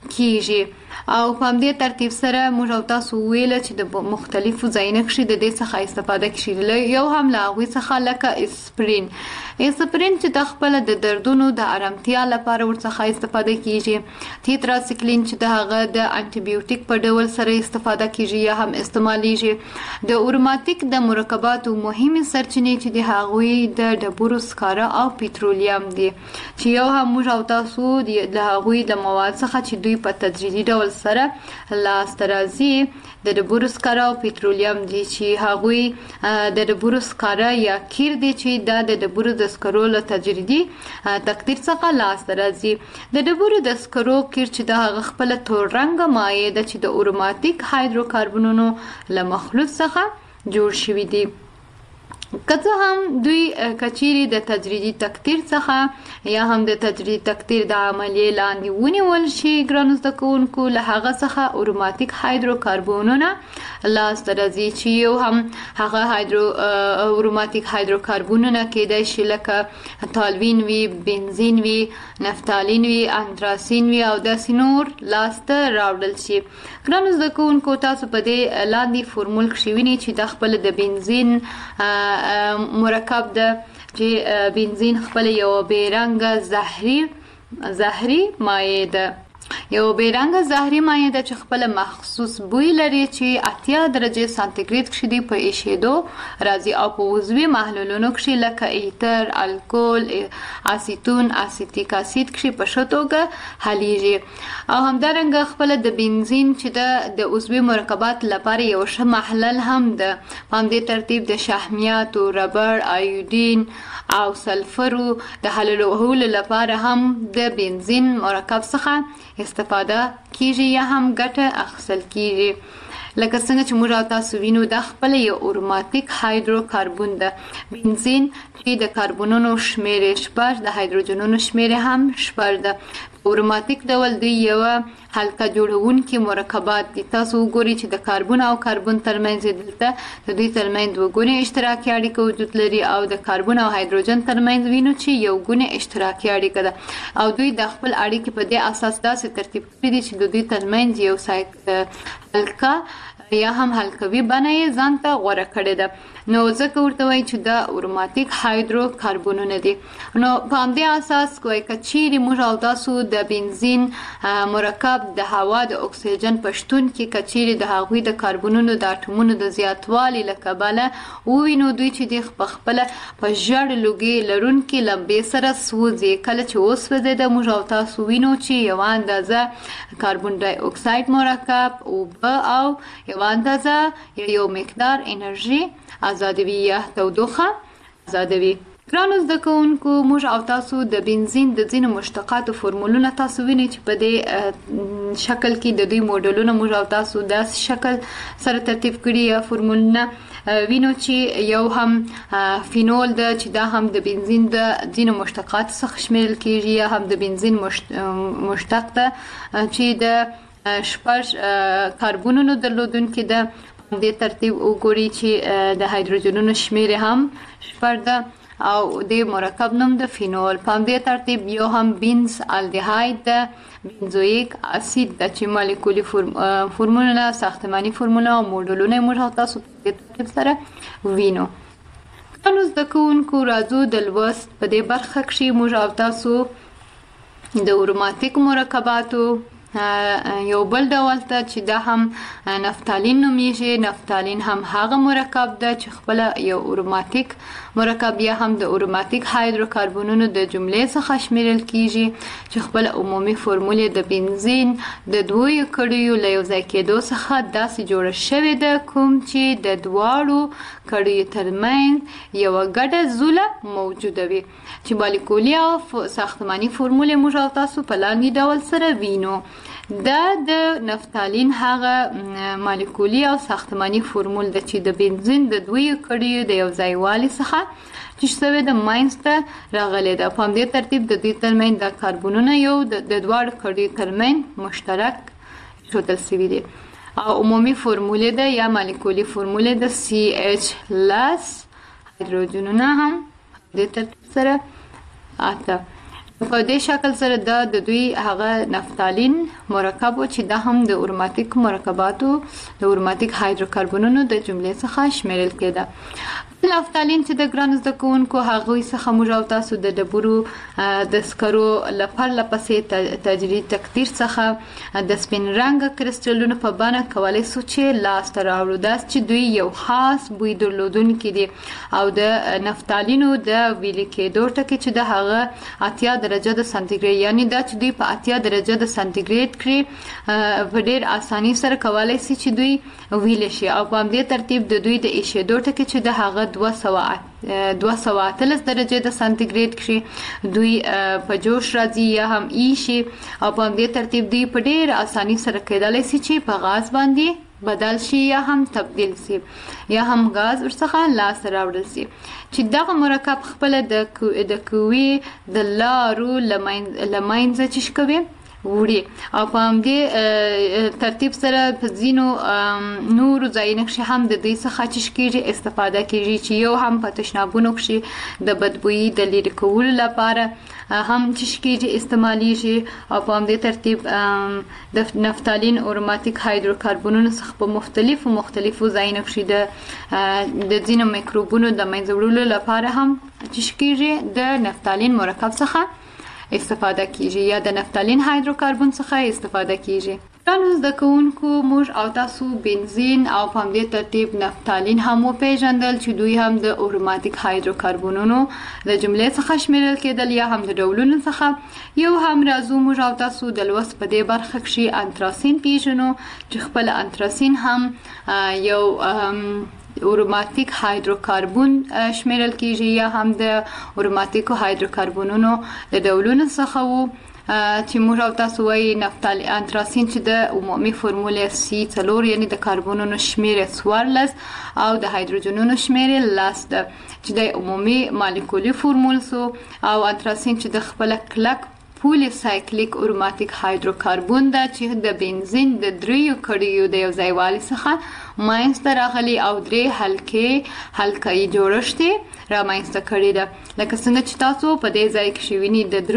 [SPEAKER 3] کیږي. او په همدې ترتیب سره موږ او تاسو ویل چې د مختلفو ځایونو کې د دې څخه استفاده کیږي. یو هم لا غوي څخه لکه اسپرین چې د خپل د دردونو د آرامتیا لپاره ورڅخه استفاده کیږي. تیتراسیکلین چې د هغه د انټي بیوټیک په ډول سره استفاده کیږي یا هم استعمالیږي. د اروماتیک د مرکباتو مهمه سرچینې چې د هغوی د ډبرو سکاره او پټرولیم دي چې یو هم موږ او تاسو د هغوی د مواد څخه چې دوی په تدریجي ډول سره لاسته راځي د ډبرو سکاره او پټرولیم دي چې هغوی د ډبرو سکاره یا کیر دي چې د ډبرو د سکرو له تدریجي تقدیر څخه لاسته راځي. د ډبرو د سکرو کیر چې د هغه خپل تور رنګ مایع ده چې د اروماتیک هایدروکاربنونو له مخلوط څخه جوړ شوی دي. کله هم دوی کچيري د تدریجي تقدیر څخه یا هم د تدریجي تقدیر د عملیې لاندې ونیول شي ګرانو زده کوونکو له هغه څخه اروماتیک هایدروکاربنونه لاسته راځي چې یو هم هغه اروماتیک هایدروکاربنونه کېدای شي لکه تالوین وي، بنزین وي، نفتالین وي، انتراسین وي او داسې نور لاسته راوړل شي. ګرانو زده کوونکو تاسو په دې لاندې فورمول کې وینئ چې د خپل د بنزین مرکب ده چې بنزین خپل یو بیرنګ زهري مایع ده. یو بیرنګ زهري مایع ده چې خپل مخصوص بوی لري چې 80 درجه سانتیګریډ کې دی په ایشېدو راځي او په عضوي محلولونو کې لکه ایتر، الکول، اسیتون، اسیتیک اسید کې په شتوګه حلیږي. او همدارنګه خپل د بنزین چې د عضوي مرکبات لپاره یو ښه محلل هم ده. په همدې ترتیب د شحمیات، ربړ، ایودین او سلفرو د حلولو لپاره هم د بنزین مرکب څخه استفاده کیږي یا هم ګټه اخیستل کیږي. لکه څنګه چې موږ تاسو وینو د خپل یو اروماتیک هایدروکاربن ده. بنزین چې د کاربونونو شمیر 8 د هایدروجنونو شمیر هم 8 ده. اروماتیک ډول دی یو حلقه جوړونکي مرکبات دي. تاسو وګورئ چې د کاربن او کاربن ترمنځ دلته د دوی ترمنځ دوه ګونې اشتراکي اړیکه وجود لري او د کاربن او هایدروجن ترمنځ وینو چې یو ګونې اشتراکي اړیکه ده او دوی د خپل اړیکې په دې اساس داسې ترتیب کړی دي چې د دوی ترمنځ یو حلقه یا هم حلقوي بڼه یې ځان ته غوره کړې ده. نو ځکه ورته وایي چې د اروماتیک هایدروکاربنونه دي. نو په همدې اساس کوی کچيري موږ او تاسو د بنزین مرکب د هوا د اکسیجن په شتون کې کچيري د هغوی د کاربنونو د اټومونو د زیاتوالي له کبله وینو دوی چې د خپل په ژړ لوګي لرونکي لمبې سره سوځي. کله چې وسوځي د موږ او تاسو وینو چې یو اندازه کاربن ډای اکساید مرکب او یو اندازه یو مقدار انرژي آزادوي یا تودوخه آزادوي. ګرانو زده کوونکو موږ او تاسو د بنزین د ځینو مشتقاتو فورمولونه تاسو وینئ چې په دې شکل کې د دوی موډلونه موږ او تاسو د شکل سره ترتیب کړي یا فورمولونه وینو چې یو هم فینول ده چې دا هم د بنزین د ځینو مشتقات څخه شمیرل کیږي یا هم د بنزین مشتق ده چې د 8 کاربونونو درلودونکي ده. په دې ترتیب وګورئ چې د هایدروجنونو شمیر هم 8 ده او د مرکب نوم د فینول. په دې ترتیب یو هم بنز الډیهاید ده، بنزویک اسید د چې مالیکولي فورموله، ساختماني فورموله او موډلونه موږ تاسو په ترتیب سره وینو. نو زده کوونکو راځو د لوست په دې برخه کې موږ تاسو د اروماتیک مرکباتو یو بل ډول ته چې دا هم نفتالین نومیږي. نفتالین هم هغه مرکب ده چې خپل یو اروماتیک مرکب یا هم د اروماتیک هایدروکاربنونو د جملې څخه شمیرل کیږي چې خپل عمومي فورمولې د بنزین د دوی کړیو له یو ځای کېدو څخه داسې جوړه شوې ده کوم چې د دواړو کړیو ترمنځ یو ګډه زوله موجوده وي چې مالیکولي او ساختماني فورمولې موږ تاسو په لاندې ډول سره وینو. دا د نفتالین هغه مالیکولي او ساختماني فورمول ده چې د بنزین د دوی کړیو د یو ځای والي څخه چې شوی د ماینسته راغلی ده. په همدې ترتیب د دوی ترمنځ د کاربونونه یو د دواړو کړیو ترمنځ مشترک ښودل شوي دي او عمومي فورمولې ده یا مالیکولي فورمولې د CH+ هایدروجنونه هم د ترتیب سره 8. په دې شکل سره د دوی هغه نفتالین مرکب چې د هم د اروماتیک مرکباتو د اروماتیک هایدروکربنونو د جملې څخه شمیرل کېده. نفتالین چې د ګران زده کوونکو هغوی څخه موږ او تاسو د ډبرو د سکرو لپاره پسې تجرید تقدیر څخه د سپین رنګ کرسټلونو په بڼه کولای سو چې لاس ته راوړو. دا چې دوی یو خاص بوی درلودونکي دي او د نفتالینو د ویل کېدو ټکي چې د هغه 80 درجه د سانتیګریډ یعنی دا چې دوی په 80 درجه د سانتیګریډ کې په ډېر اساني سره کولای شي چې دوی ویل شي او په دې ترتیب د دوی د ایشېدو ټکي چې د هغه 230 درجه د سانتیګریډ کې دوی په جوش راځي یا هم ایشي او په دې ترتیب دوی په ډېر اساني سره کېدای شي چې په غاز باندې بدل شي یا هم تبدیل شي یا هم غاز ورڅخه لاس راوړل شي چې دغه مرکب خپل د کوي د لارو لماینځ چې شکوي وړي او په همدې ترتیب سره په ځینو نور ځایونو کې هم د دې څخه چې استفاده کیږي چې یو هم په تشنابونو کې د بدبوئی د لرې کولو لپاره هم چې استعماليږي او په همدې ترتیب د نفتالین اروماتیک هایدروکربنونو څخه په مختلفو ځایونو کې د ځینو میکروبونو د منځه وړلو لپاره هم چې د نفتالین مرکب څخه استفاده کیږي یا د نفتالین هایدروکربن څخه استفاده کیږي. نو زده کوونکو موږ او تاسو بنزین او په همدې ترتیب نفتالین هم وپېژندل چې دوی هم د اروماتیک هایدروکربنونو د جملې څخه شمیرل کېدل یا هم د ډولونو څخه. یو هم راځو موږ او تاسو د لوست په دې برخه کې انتراسین پیژنو چې خپل انتراسین هم یو اروماتیک هایدروکربن شمیرل کیږي یا هم د اروماتیک هایدروکربنونو د ډولونو څخه وو چې موږ او تاسو وايي نفتالین انتراسین چې د عمومي فورموله C4 یعنی د کاربونونو شمیره 14 او د هایدروجنونو شمیره 10 ده چې د عمومي مالیکولي فورمول سو او انتراسین چې د خپل کلک پولی سایکلیک اروماتیک هایدروکربن ده چې د بنزین د دریو کړیو د یو ځایوالي څخه ماینسته راغلي او درې حلقې جوړښت را ماینسته کړی ده. لکه څنګه چې تاسو په دې ځای کې شویني د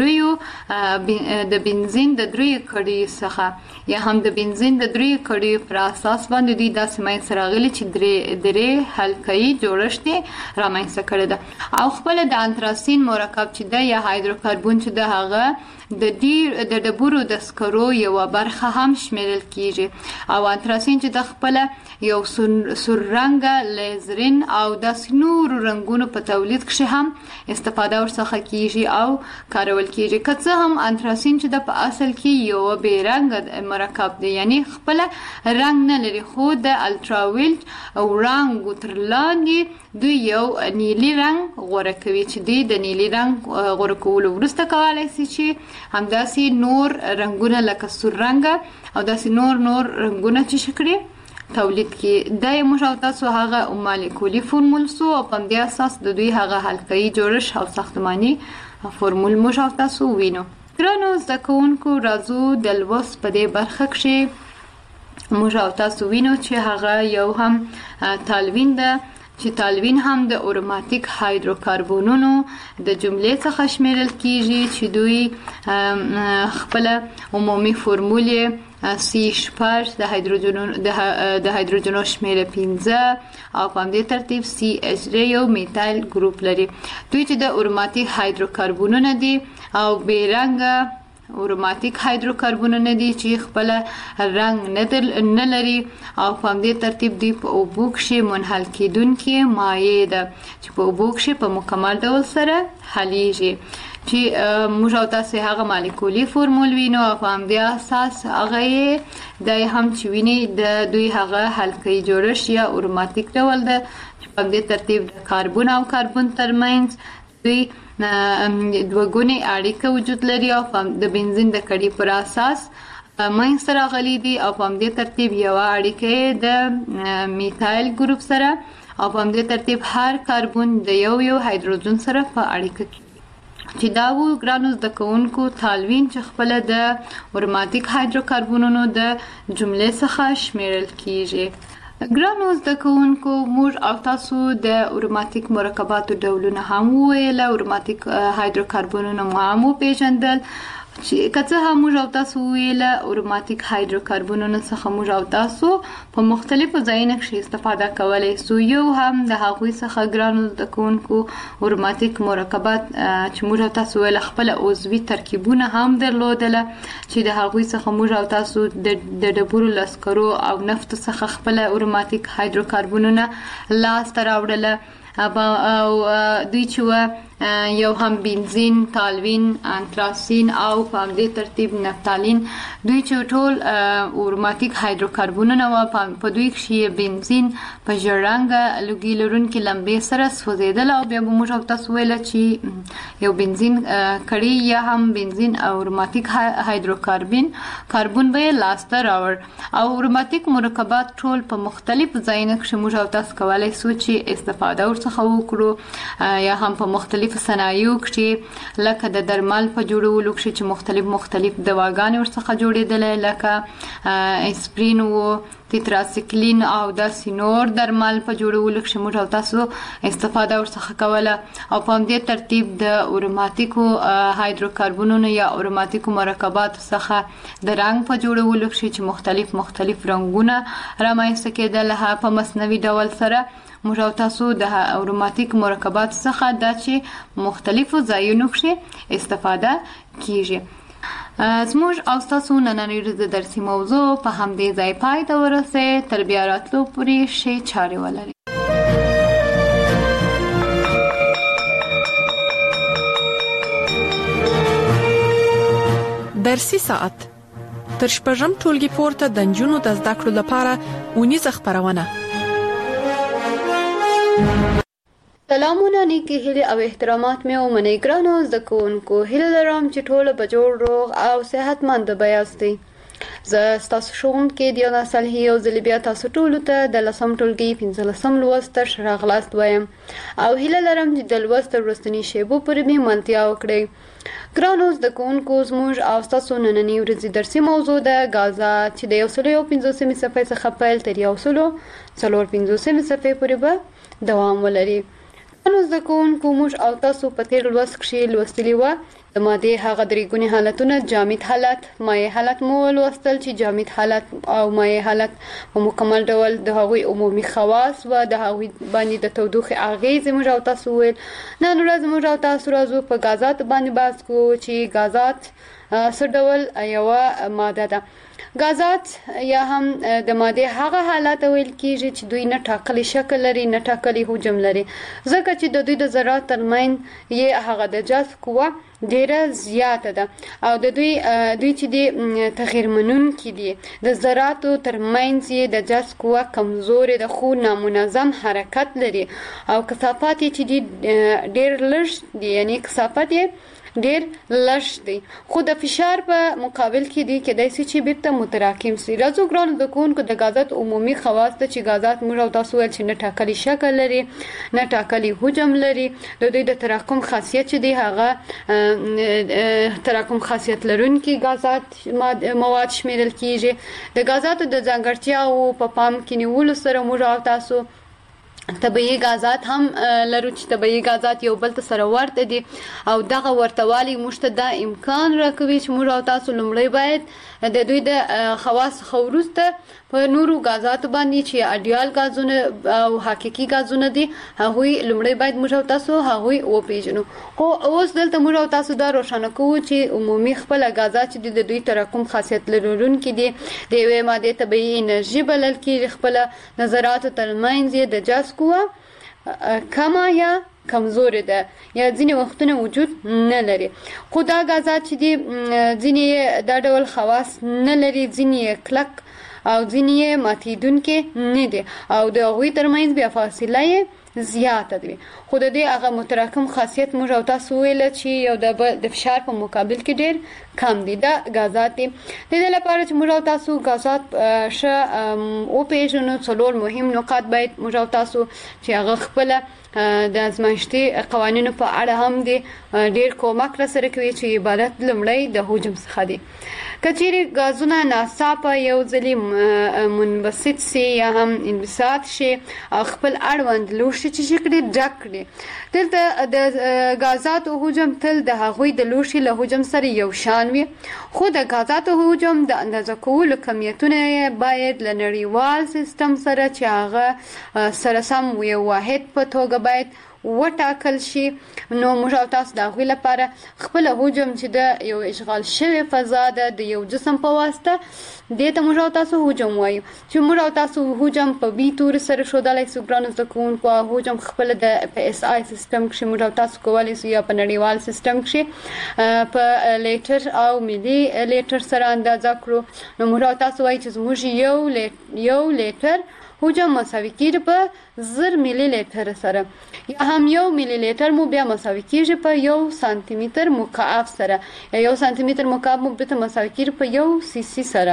[SPEAKER 3] دریو د بنزین د دریو کړیو څخه یا هم د بنزین د دریو کړیو پر اساس باندې دوی داسې ماینسته راغلي چې درې حلقې جوړښت را ماینسته کړی ده او خپل د انتراسین مرکب چې د یا هایدروکربن چې د هغه د ډبرو د سکرو یو برخه هم شمیرل کیږي او انتراسین چې د خپل یو سور رنګ لیزرین او د نور رنگونو په تولید کې هم استفاده ورڅخه کیږي او کارول کیږي. که څه هم انتراسین چې د په اصل کې یو به رنګ مرکب دی یعنی خپل رنګ نه لري خو د الټراویلټ او رنګ تر لاندې دوی یو نیلی رنګ غوره کوي چې د نیلی رنګ غوره کولو وروسته کولای شي چې همداسې نور رنگونه لکه سور رنګ او داسې نور رنگونه چې شکري تولید کې د موږ او تاسو هغه مالیکولي فورمول سو او په دې اساس د دوی هغه حلقې جوړښت او ساختماني فورمول موږ او تاسو وینو. ګرانو زده کوونکو راځو د لوست په دې برخه کې موږ او تاسو وینو چې هغه یو هم تالوین ده چې تالوین هم د اروماتیک هایدروکربنونو د جملې څخه شمیرل کیږي چې دوی خپل عمومي فورموله C8 د هایدروجنونو شمیره 15 او په دې ترتیب CH یو میتایل ګروپ لري. دوی چې د اروماتیک هایدروکربنونه دي او بیرنګ اروماتیک هایدروکربنونه دي چې خپل رنګ نه لري او په دې ترتیب دوی په اوبو کې منحل کیدونکي مایع ده چې په اوبو کې په مکمل ډول سره حلیږي چې موږ او تاسو هغه مالیکولي فورمول وینو او په دې اساس هغه د هم چې ویني د دوی هغه حلقې جوړښت یا اروماتیک ډول ده چې په دې ترتیب د کاربن او کاربن ترمنځ دوی دوګونی اړیکه وجود لري او د بنزین د کړي پر اساس ماین سره غلي دي او په دې ترتیب یو اړیکه د میتایل ګروپ سره او په دې ترتیب هر کاربن د یو هایدروجن سره په اړیکه کې چې دا و ګرانو زده کوونکو تالوین چې خپل د اروماتیک هایدروکربنونو د جملې څخه شمیرل کیږي. ګرانو زده کوونکو موږ او تاسو د اروماتیک مرکباتو ډولونه هم ویل، اروماتیک هایدروکاربنونه هم پیژندل چې کله هم موږ او تاسو ویل اروماتیک هایدروکاربنونه څخه موږ او تاسو په مختلفو ځایونو کې استفاده کولای سو. یو هم د هغوی څخه ګرانو زده کوونکو اروماتیک مرکبات چې موږ او تاسو ویل خپل عضوي ترکیبونه هم درلودل چې د هغوی څخه موږ او تاسو د ډبرو لسکرو او نفت څخه خپل اروماتیک هایدروکاربنونه لاس ته راوړل او دوی چې یو هم بنزین، تالوین، انتراسین او په همدې ترتیب نفتالین، دوی چې ټول اروماتیک هایدروکاربنونه و. په دوی کې بنزین په ژړ رنګ لوګي لرونکي لمبې سره سوځیدل او بیا موږ او تاسو ویل چې یو بنزین کړي یا هم بنزین او اروماتیک هایدروکاربن به لاسته راوړ. او اروماتیک مرکبات ټول په مختلف ځایونو کې موږ او تاسو کولای سو چې استفاده ورڅخه وکړو یا هم په مختلف صنایعو کې لکه د درمل په جوړولو کې چې مختلف دواګانې ورڅخه جوړېدل لکه اسپرین او تتراسیکلین او د سینور درمل په جوړولو کې موږ او تاسو استفاده ورڅخه کوله. او په همدې ترتیب د اروماتیکو هایدروکاربنونو یا اروماتیکو مرکباتو څخه د رنګ په جوړولو کې چې مختلف رنگونه رامنځته کېدل په مصنوعي ډول سره. موږ او تاسو د اروماتیک مرکبات څخه د چې مختلفو ځایونو کې استفاده کیږي. زموږ او تاسو نننۍ ورځ درسي موضوع په همدې ځای پای ته ورسېده. تر بیا راتلو پورې ښې چارې ولرئ.
[SPEAKER 2] درسي ساعت تر شپږم ټولګي پورته د نجونو د زده کړو لپاره اونیزه خبرونه.
[SPEAKER 3] سلامونه، نیکی هیله او احترامات مې ومنئ. ګرانو زده کوونکو، هیله لرم چې ټول به جوړ، روغ او صحتمند یاستئ. زه ستاسو ښوونکې دیانا صالحي یو ځل بیا تاسو ټولو ته د 10م ټولګي 15م لوست ته ښه راغلاست وایم او هیله لرم چې د لوست تر وروستنۍ شیبو پورې مې ملتیا وکړئ. ګرانو زده کوونکو، زموږ او ستاسو نننۍ ورځې درسي موضوع ده غازات چې د 150 صفحې څخه پیل تر 154 صفحې پورې به دوام ولري. ګرانو زده کوونکو، موږ او تاسو په تیر لوست کې لوستلي وو د مادې هغه درې ګونې حالتونه، جامد حالت، مایع حالت مو ولوستل چې جامد حالت او مایع حالت په مکمل ډول د هغوی عمومي خواص و د هغوی باندې د تودوخې اغیزې موږ او تاسو ویل. نن ورځ موږ او تاسو راځو په غازات باندې بحث کوو چې غازات څه ډول یوه ماده ده. غازات یا هم د ماده هغه حالت ویل کیږي چې دوی نه ټاکلي شکل لري، نه ټاکلي حجم لري، ځکه چې د دوی د ذرات ترمنځ یې هغه د جذب قوه ډیره زیاته ده او د دوی چې د تغیر منونکي دي. د ذراتو ترمنځ یې د جذب قوه کمزورې ده خو نامنظم حرکت لري او کثافات یې چې دي ډیر لږ دي، یعنی کثافت یې ډیر لږ دی خو د فشار په مقابل کې دی کېدای شي چې بیرته متراکم شي. راځو ګرانو زده کوونکو، د غازات عمومي خواص ته چې غازات موږ او تاسو ویل چې نه ټاکلي شکل لري، نه ټاکلي حجم لري، د دوی د تراکم خاصیت چې دی هغه تراکم خاصیت لرونکي غازات مواد شمیرل کیږي. د غازاتو د ځانګړتیاو په پام کې نیولو سره موږ او تاسو طبیعي غازات هم لرو چې طبیعي غازات یو بل سره ورته دي او دغه ورتهوالی موږ ته دا امکان راکوي چې موږ او تاسو لومړی باید د دوی د خواص وروسته په نورو غازاتو باندې چې اډیال غازونه او حقيقي غازونه دي هغوی لومړی باید موږ او تاسو هغوی وپیژنو. خو اوس دلته موږ او تاسو دا روښانه کوو چې عمومي خپل غازات چې د دوی تراکم خاصیت لرونکي دي د یوې مادې طبیعي انرژي بلل کېږي. خپل نظراتو ترمنځ یې د جذب قوه کمه یا کمزورې ده یا ځینې وختونه وجود نه لري. خو دا غازات چې دي ځینې دا ډول خواص نه لري، ځینې کلک او ځینې ماتیدونکي نه دي او د هغوی ترمنځ بیا فاصله یې زیاته دي. خو د دې هغه متراکم خاصیت موږ او تاسو ویل چې یو د فشار په مقابل کې ډیر کم دي. دا غازات دي. د دې لپاره چې موږ او تاسو غازات ښه وپیژنو، څلور مهم نقاط باید موږ او تاسو چې هغه خپل د ازمایښتي قوانینو په اړه هم دي ډیر کومک را سره کوي چې عبارت لومړی د حجم څخه دي. کچېرې غازونه ناڅاپه یو ځلې منبسط سي یا هم انبساط شي او خپل اړوند لوښي چې کړي ډک کړي. دلته د غازاتو حجم تل د هغوی د لوښي له حجم سره یو شان وي، خو د غازاتو حجم د اندازه کولو کمیتونه باید له نړیوال سیستم سره چې هغه سره سم یو واحد په توګه باید وټاکل شي. نو موږ او تاسو د هغوی لپاره خپل حجم چې د یو اشغال شوی فضا ده د یو جسم په واسطه دې ته موږ او تاسو حجم وایو، چې موږ او تاسو حجم په بي توري سره ښودلی سو. ګرانو زده کوونکو حجم خپل د په اس آی سیستم کښې موږ او تاسو کولی سو یا په نړیوال سیستم کښې په لیټر او ملي لیټر سره اندازه کړو. نو موږ او تاسو وایو چې زموږ یو لیټر حجم مساوي کېږي په 1000 ملي لیټر سره، یا هم 1 ملي لیټر مو بیا مساوي کېږي په 1 سانتي متر مکعب سره، یا 1 سانتي متر مکعب مو بیرته مساوي کېږي په 1 سی سی سره،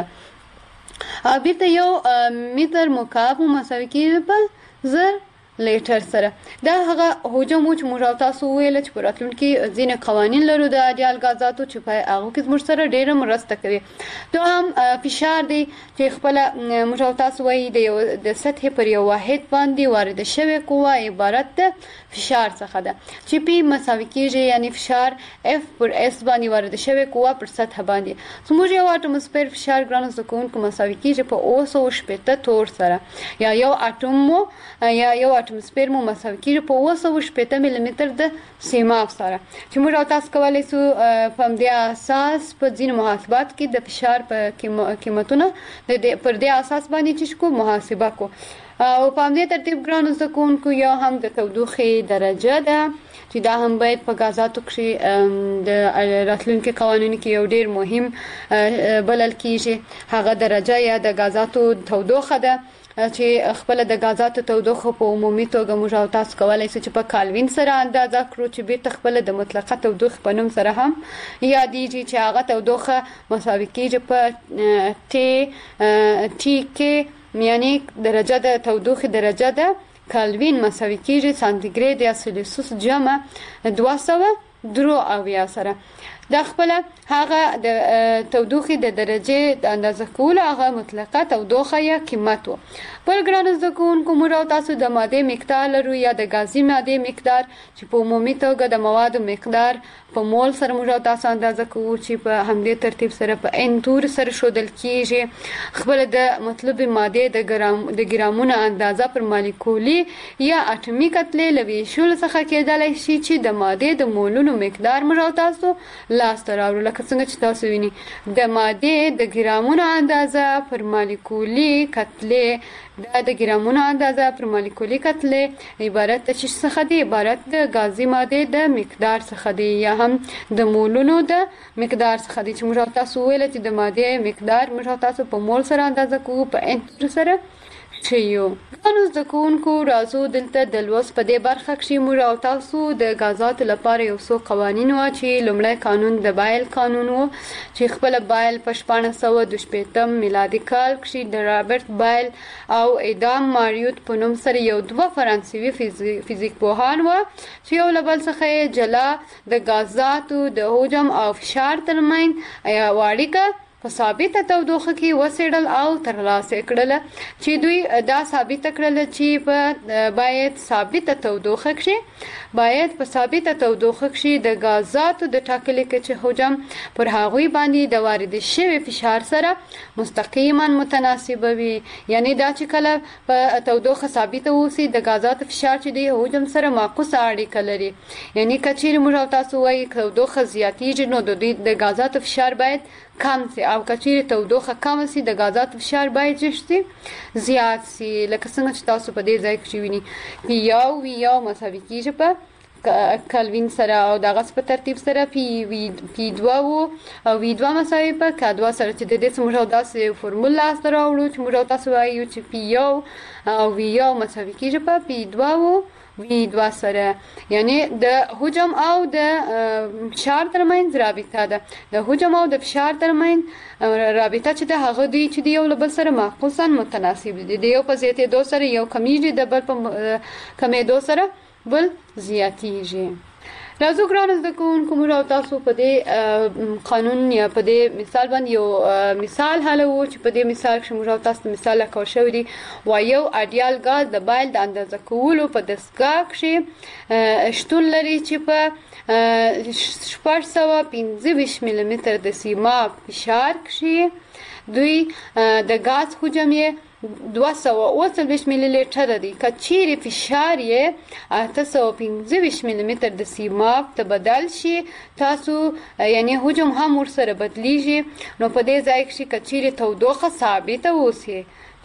[SPEAKER 3] او بیرته 1 متر مکعب مو مساوي کېږي په 1000 لیټر سره. دا هغه حجم چې موږ او تاسو ویل چې په راتلونکي ځینې قوانین لرو د ایډیال غازاتو چې په هغه کې زموږ سره ډېره مرسته کوي. دوهم فشار دی چې خپله موږ او تاسو وایي د سطحې پر یو واحد باندې وارده شوې قوه عبارت د فشار څخه ده چې پی مساوي کېږي، یعنی فشار اف پر اس باندې وارده شوې قوه پر سطح باندې. زموږ یو اټموسفیر فشار ګرانو زده کوونکو مساوي کېږي په 260 تور سره، یا یو اټوم مو یا یو اټموسفیر مو مساوي کېږي په 260 ملي متر د سیماب سره، چې موږ او تاسو کولی سو په همدې اساس په ځینو محاسبات کې د فشار په قیمتونه پر دې اساس باندې چې کو محاسبه کو. او په همدې ترتیب ګرانو زده کوونکو یو هم د تودوخې درجه ده چې دا هم باید په غازاتو کښې د راتلونکي قوانینو کې یو ډېر مهم بلل کېږي. هغه درجه یا د غازاتو تودوخه ده چې خپل د غازاتو تودوخه په عمومي توګه موږ او تاسو کولی سو چې په کالوین سره اندازه کړو، چې بیرته خپل د مطلقه تودوخې په نوم سره هم یادیږي، چې هغه تودوخه مساوي کېږي په ټي کې، یعنی درجه د تودوخې درجه د کالوین مساوي کېږي سانتیګریډ یا سلسیوس جمع 273 سره. دا خپل هغه د تودوخې د درجې د اندازه کولو هغه مطلقه تودوخه یا قیمت و. بل ګرانو زده کوونکو موږ او تاسو د مادې مقدار لرو یا د غازي مادې مقدار، چې په عمومي توګه د موادو مقدار په مول سره موږ او تاسو اندازه کوو، چې په همدې ترتیب سره په ان تور سره ښودل کېږي. خپل د مطلوبې مادې د ګرامونو اندازه پر مالیکولي یا اټومي کتلې له ویشلو څخه کېدلی شي، چې د مادې د مولونو مقدار موږ او تاسو لاسته راوړو. لکه څنګه چې تاسو وینئ د مادې د ګرامونو اندازه پر مالیکولي کتلې، دا د ګرامونو اندازه پر مالیکولي کتلې عبارت د څه څخه دی؟ عبارت د غازي مادې د مقدار څخه دی، یا هم د مولونو د مقدار څخه دی، چې موږ او تاسو ویل چې د مادې مقدار موږ او تاسو په مول سره اندازه کوو په انټر سره شیو. ګرانو زده کوونکو راځو دلته د لوست په دې برخه کښې موږ او تاسو د غازاتو لپاره یو څو قوانین و، چې لومړی قانون د بایل قانون و، چې خپله بایل په 1622 میلادي کال کښې د رابرټ بایل او ادام ماریوت په نوم سره یو 2 فرانسوي فزیک پوهان و، چې یو له بل څخه یې جلا د غازاتو د حجم او فشار ترمنځ اړیکه په ثابته تودوخه کې وڅېړل او ترلاسه کړله، چې دوی دا ثابته کړله چې باید په ثابته تودوخه کې د غازاتو د ټاکلې کچې حجم پر هغوی باندې د وارد شوي فشار سره مستقیما متناسبه وي. یعنی دا چې کله په تودوخه ثابته اوسي د غازاتو فشار چې د حجم سره معکوسه اړیکه لري. یعنی که چیرې موږ او تاسو وایي تودوخه زیاتیږي نو د غازاتو فشار باید کم سي، او که چیرې تودوخه کم سي د غازاتو فشار باید زیات سي. لکه څنګه چې تاسو په دې ځای کې وینئ پی یو وی یو مساوي کېږي په کلوین سره، او دغه په ترتیب سره پی 2 او وی 2 مساوي په کا 2 سره، چې د دې څخه موږ داسې فورمول لاسته راوړو چې موږ تاسو وایو چې پی یو او وی یو مساوي کېږي په پی 2 وی 2 سره. یعنی د حجم او د فشار ترمنځ رابطه ده. د حجم او د فشار ترمنځ رابطه چې د هغه دی چې د یو له بل سره معکوساً متناسب دي، د یو په زیاتېدو سره یو کمیږي، د بل په کمېدو سره بل زیاتیږي. راځو ګران زده کوونکو موږ او تاسو په دې قانون یا په دې مثال باندې یو مثال حلو چې په دې مثال کې موږ او تاسو مثال راکول شوی دی یو اډیال غاز د بایل د اندازه کولو په دستګاه کې شتون لري چې په 425 ملي متر د سیماب فشار کې دوی د غاز حجم یې 240 ملي لیټر دی کچيري فشار یې 825 ملي متر د سیماب ته بدل شي تاسو یعنی حجم هم ورسره بدلیږي نو په دې ځای کې کچيري تودوخه ثابته اوسي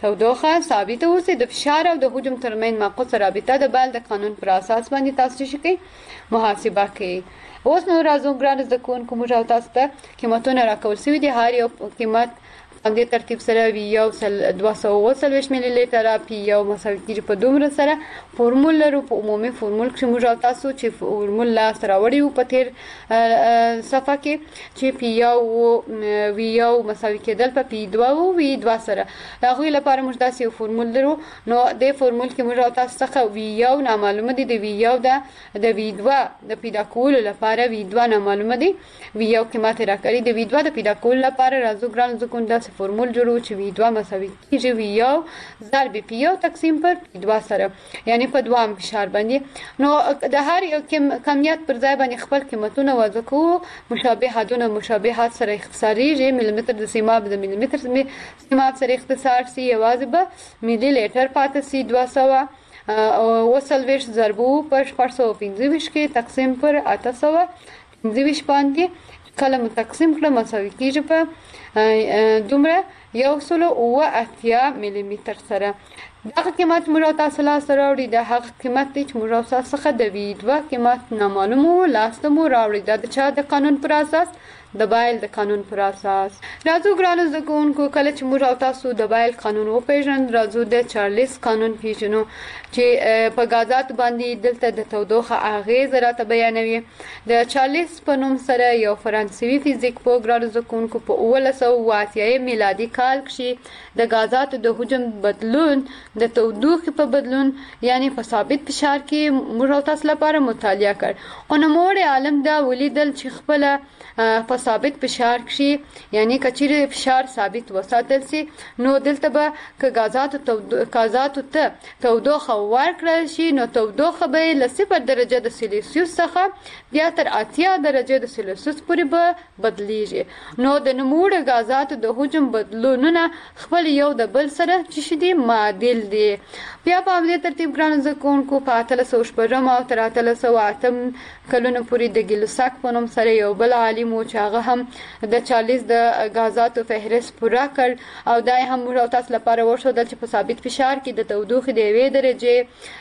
[SPEAKER 3] د فشار او د حجم ترمن معقوسه رابطه د بال د قانون پر اساس باندې تاسو شي محاسبه کوي اوس نو راځو ګران زده کوونکو موږ تاسو ته قیمتونه راکول شوی دي هر یو قیمت په دې ترتیب سره یو 240 ملي لیټر پی یو مساوي کیږي په دومره سره فورمول لرو په عمومي فورمول کې موږ تاسو چې فورمول لا سره وړي په تیر صفحه کې چې پی یو مساوي کېدل په پی 2 او وی 2 سره هغه لپاره موږ داسې فورمول لرو نو د فورمول کې موږ تاسو څخه وی یو نامعلومه دي د وی یو د وی 2 د پیدا کول لپاره وی 2 نامعلومه دي وی یو قیمت راکړي د وی 2 د پیدا کول لپاره راځو ګران زکوندا فورمول جوړو چې وی 2 مساوي کیږي وی یو ضرب پی یو تقسیم پر پی 2 سره یعنی په دوام فشار باندې نو د هر یو کمیت پر ځای باندې خپل قیمتونه وضع کوو مشابهات سره اختصاریږي ملي متر د سیماب د ملي متر سیماب سره اختصار سي یوازې به ملي لیټر پاتې سي 200 وسلويش ضربو پر 425 کې تقسیم پر 825 باندې کله تقسیم کړه مساوي کیږي په دومره 180 ملي متر سره دغه قیمت موږ تاسو لا سره وړي د هغه قیمت چې موږ تاسو څخه د وی 2 قیمت نامعلومه لاسته مو راوړي د چا د قانون پر اساس د بایل د قانون پر اساس راځو ګرانو زده کوونکو کله چې موږ تاسو د بایل قانون وپیژنو راځو د چارلز قانون پیژنو چې په غازات باندې دلته د تودوخه اغیز راته بیانوي د چارلز په نوم سره یو فرانسوي فزیک په ګرانو زده کوونکو په 1980 میلادي کال کې د غازات د حجم بدلون د تودوخه په بدلون یعنی په ثابت فشار کې موږ تاسو لپاره مطالعه کړ او نوموړ عالم دا ولیدل چې خپل په ثابت فشار کې یعنی کچېره فشار ثابت وساتل سي نو دلته به غازات ته تودوخه ورکړل شي نو تودوخه به له 0 درجه د سلسیوس څخه بیا تر 80 درجه د سلسیوس پورې به بدلیږي نو د نموړ غازات د حجم بدلونونه خپل یو د بل سره چې دي معادل دي بیا په دې ترتیب ګران زکونکو په 1300 او تر 1308 کلونو پورې د ګیلوساک په نوم سره یو بل عالم و چې هغه هم د 40 د غازاتو فهرست پورا کړ او دای هم موږ تاسو لپاره ورښودل چې په ثابت فشار کې د تودوخې د 1 درجه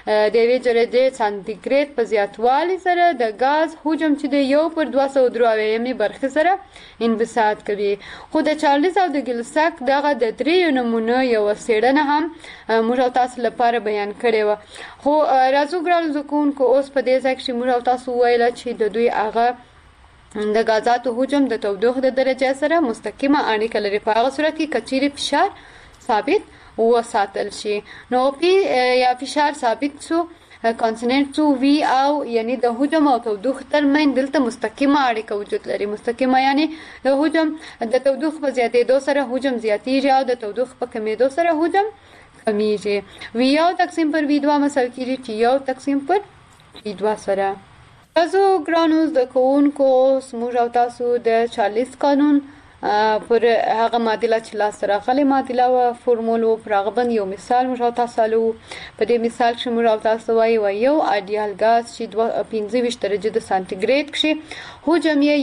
[SPEAKER 3] سانتیګریډ په زیاتوالي سره د غاز حجم چې د 1/293 برخه سره انبساط کوي خو د 40 او د ګیلوساک دغه د 3 نمونه یو څېړنه هم موږ تاسو لپاره بیان کړې و خو راځو ګران زکونکو اوس په دې ځای کې موږ تاسو ویل چې د دوی هغه د غازاتو حجم د تودوخې د درجه سره مستقیمه اړیکه لري په هغه صورت کې کچېره فشار ثابت وساتل شي نو پی یا فشار ثابت شو کانسټنټ تو وی او یعنی د حجم او تودوخې ترمن دلته مستقیمه اړیکه وجود لري مستقیمه یعنی د حجم د تودوخې په زیاتېدو سره حجم زیاتېږي او د تودوخې په کمیدو سره حجم کمیږي وی یو تقسیم پر وی 2 مساوي کیږي چې یو تقسیم پر وی 2 سره تاسو ګرانو د کوونکو موږ او تاسو د 40 قانون پر هغه معادله چې لاس سره غلي معادله او فورمول او پرغبن یو مثال موږ تاسو له په دې مثال کې موږ تاسو وایو یو اډیال غاز چې 25 درجه د سانتیګریډ کې حجم یې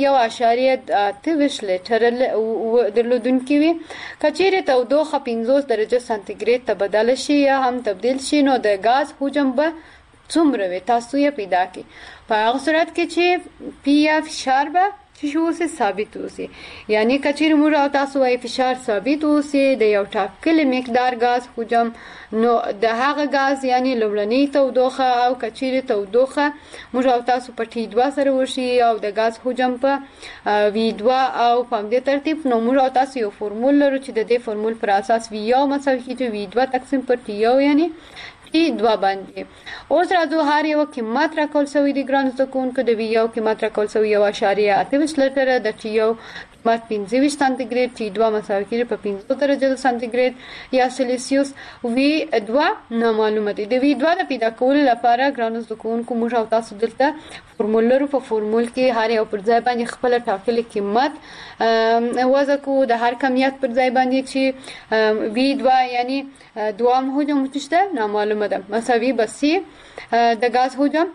[SPEAKER 3] 1.23 لیټر درلودونکي وي کچېره تودوخه 50 درجه سانتیګریډ ته بدل شي یا هم تبديل شي نو د غاز حجم به څومره وي تاسو یې پیدا کړئ په هغه صورت کې چې پی اف فشار به چې شو سه ثابت اوسي یعنی کچېر موږ تاسو وايي فشار ثابت اوسي د یو ټاکلي مقدار غاز حجم نو د هغه غاز یعنی لومړنی تودوخه او کچېر تودوخه موږ تاسو په ټي 2 سره وشي او د غاز حجم په وی 2 او په دې ترتیب نو موږ تاسو یو فورمول لرو چې د دې فورمول پر اساس وی یو مساوي کیږي وی 2 تقسیم پر ټي یو یعنی 2 باندې. اوس راځو هر یو قیمت راکول شوی دی ګران زکونکو. د وی یو قیمت راکول شوی 1.28 لیټر، د ټي یو قیمت 25 سانتیګریډ، ټي 2 مساوي کیږي په 15 درجه سانتیګریډ یا سلسیوس. وی 2 نامعلومه دي. د وی 2 د پیدا کولو لپاره ګران زکونکو موږ او تاسو دلته فورمول په فورمول کې هر یو پر ځای باندې خپل ټاکلي قیمت وضع کو. د هر کمیت پر ځای باندې چې وی 2 یعنی دوام حجم متشته نامعلومه ده مساوي بسی د غاز حجم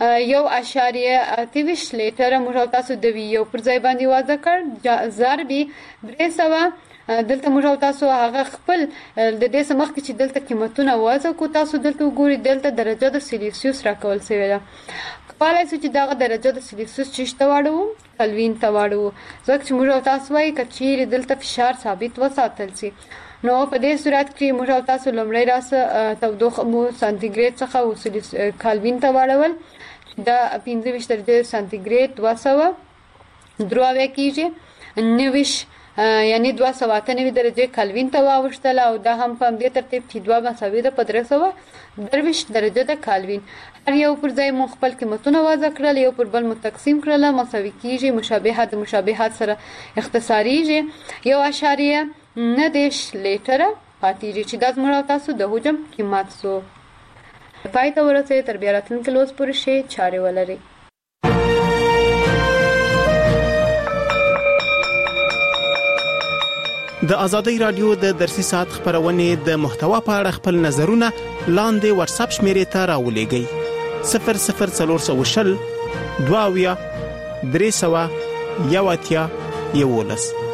[SPEAKER 3] 1.28 لیټر موږ تاسو د وی یو پر ځای باندې وضع کړ ضربي 300. دلته موږ تاسو هغه خپل د دې سمخ کې چې دلته قیمتونه وضع کو تاسو دلته وګورئ دلته درجه د سلسیوس راکول شوی ده. کله چې دا درجه د سلسیوس چشته واړو کلوین ته واړو ځکه چې موږ تاسو وايي کچیر دلته فشار ثابت وساتل شي نو په دې صورت کې موږ تاسو لومړی راس تودوخه مو سانتیګریډ څخه او کلوین ته واړول دا 25 درجه سانتیګریډ 293 کیږي 90 یعنی 298 درجه کلوین ته واوښتل او دا هم په دې ترتیب چې 2 مساوي ده په 323 درجه د کلوین. هر یو پر ځای مو خپل قیمتونه وضع کړل یو پر بل متقسیم کړل مساوي کیږي مشابهت د مشابهت سره اختصاریږي 1.9 لیټر پاتېږي چې د زموږ تاسو د حجم قیمت سو پای ته ورسې تر بیا راتلونکي لوز پورې شي چارې ولري.
[SPEAKER 4] د آزادۍ رادیو د درسي ساعت خبرونه د محتوا په اړه خپل نظرونه لاندې واتس اپ شمیرې ته راولېږئ 00420 22 300 11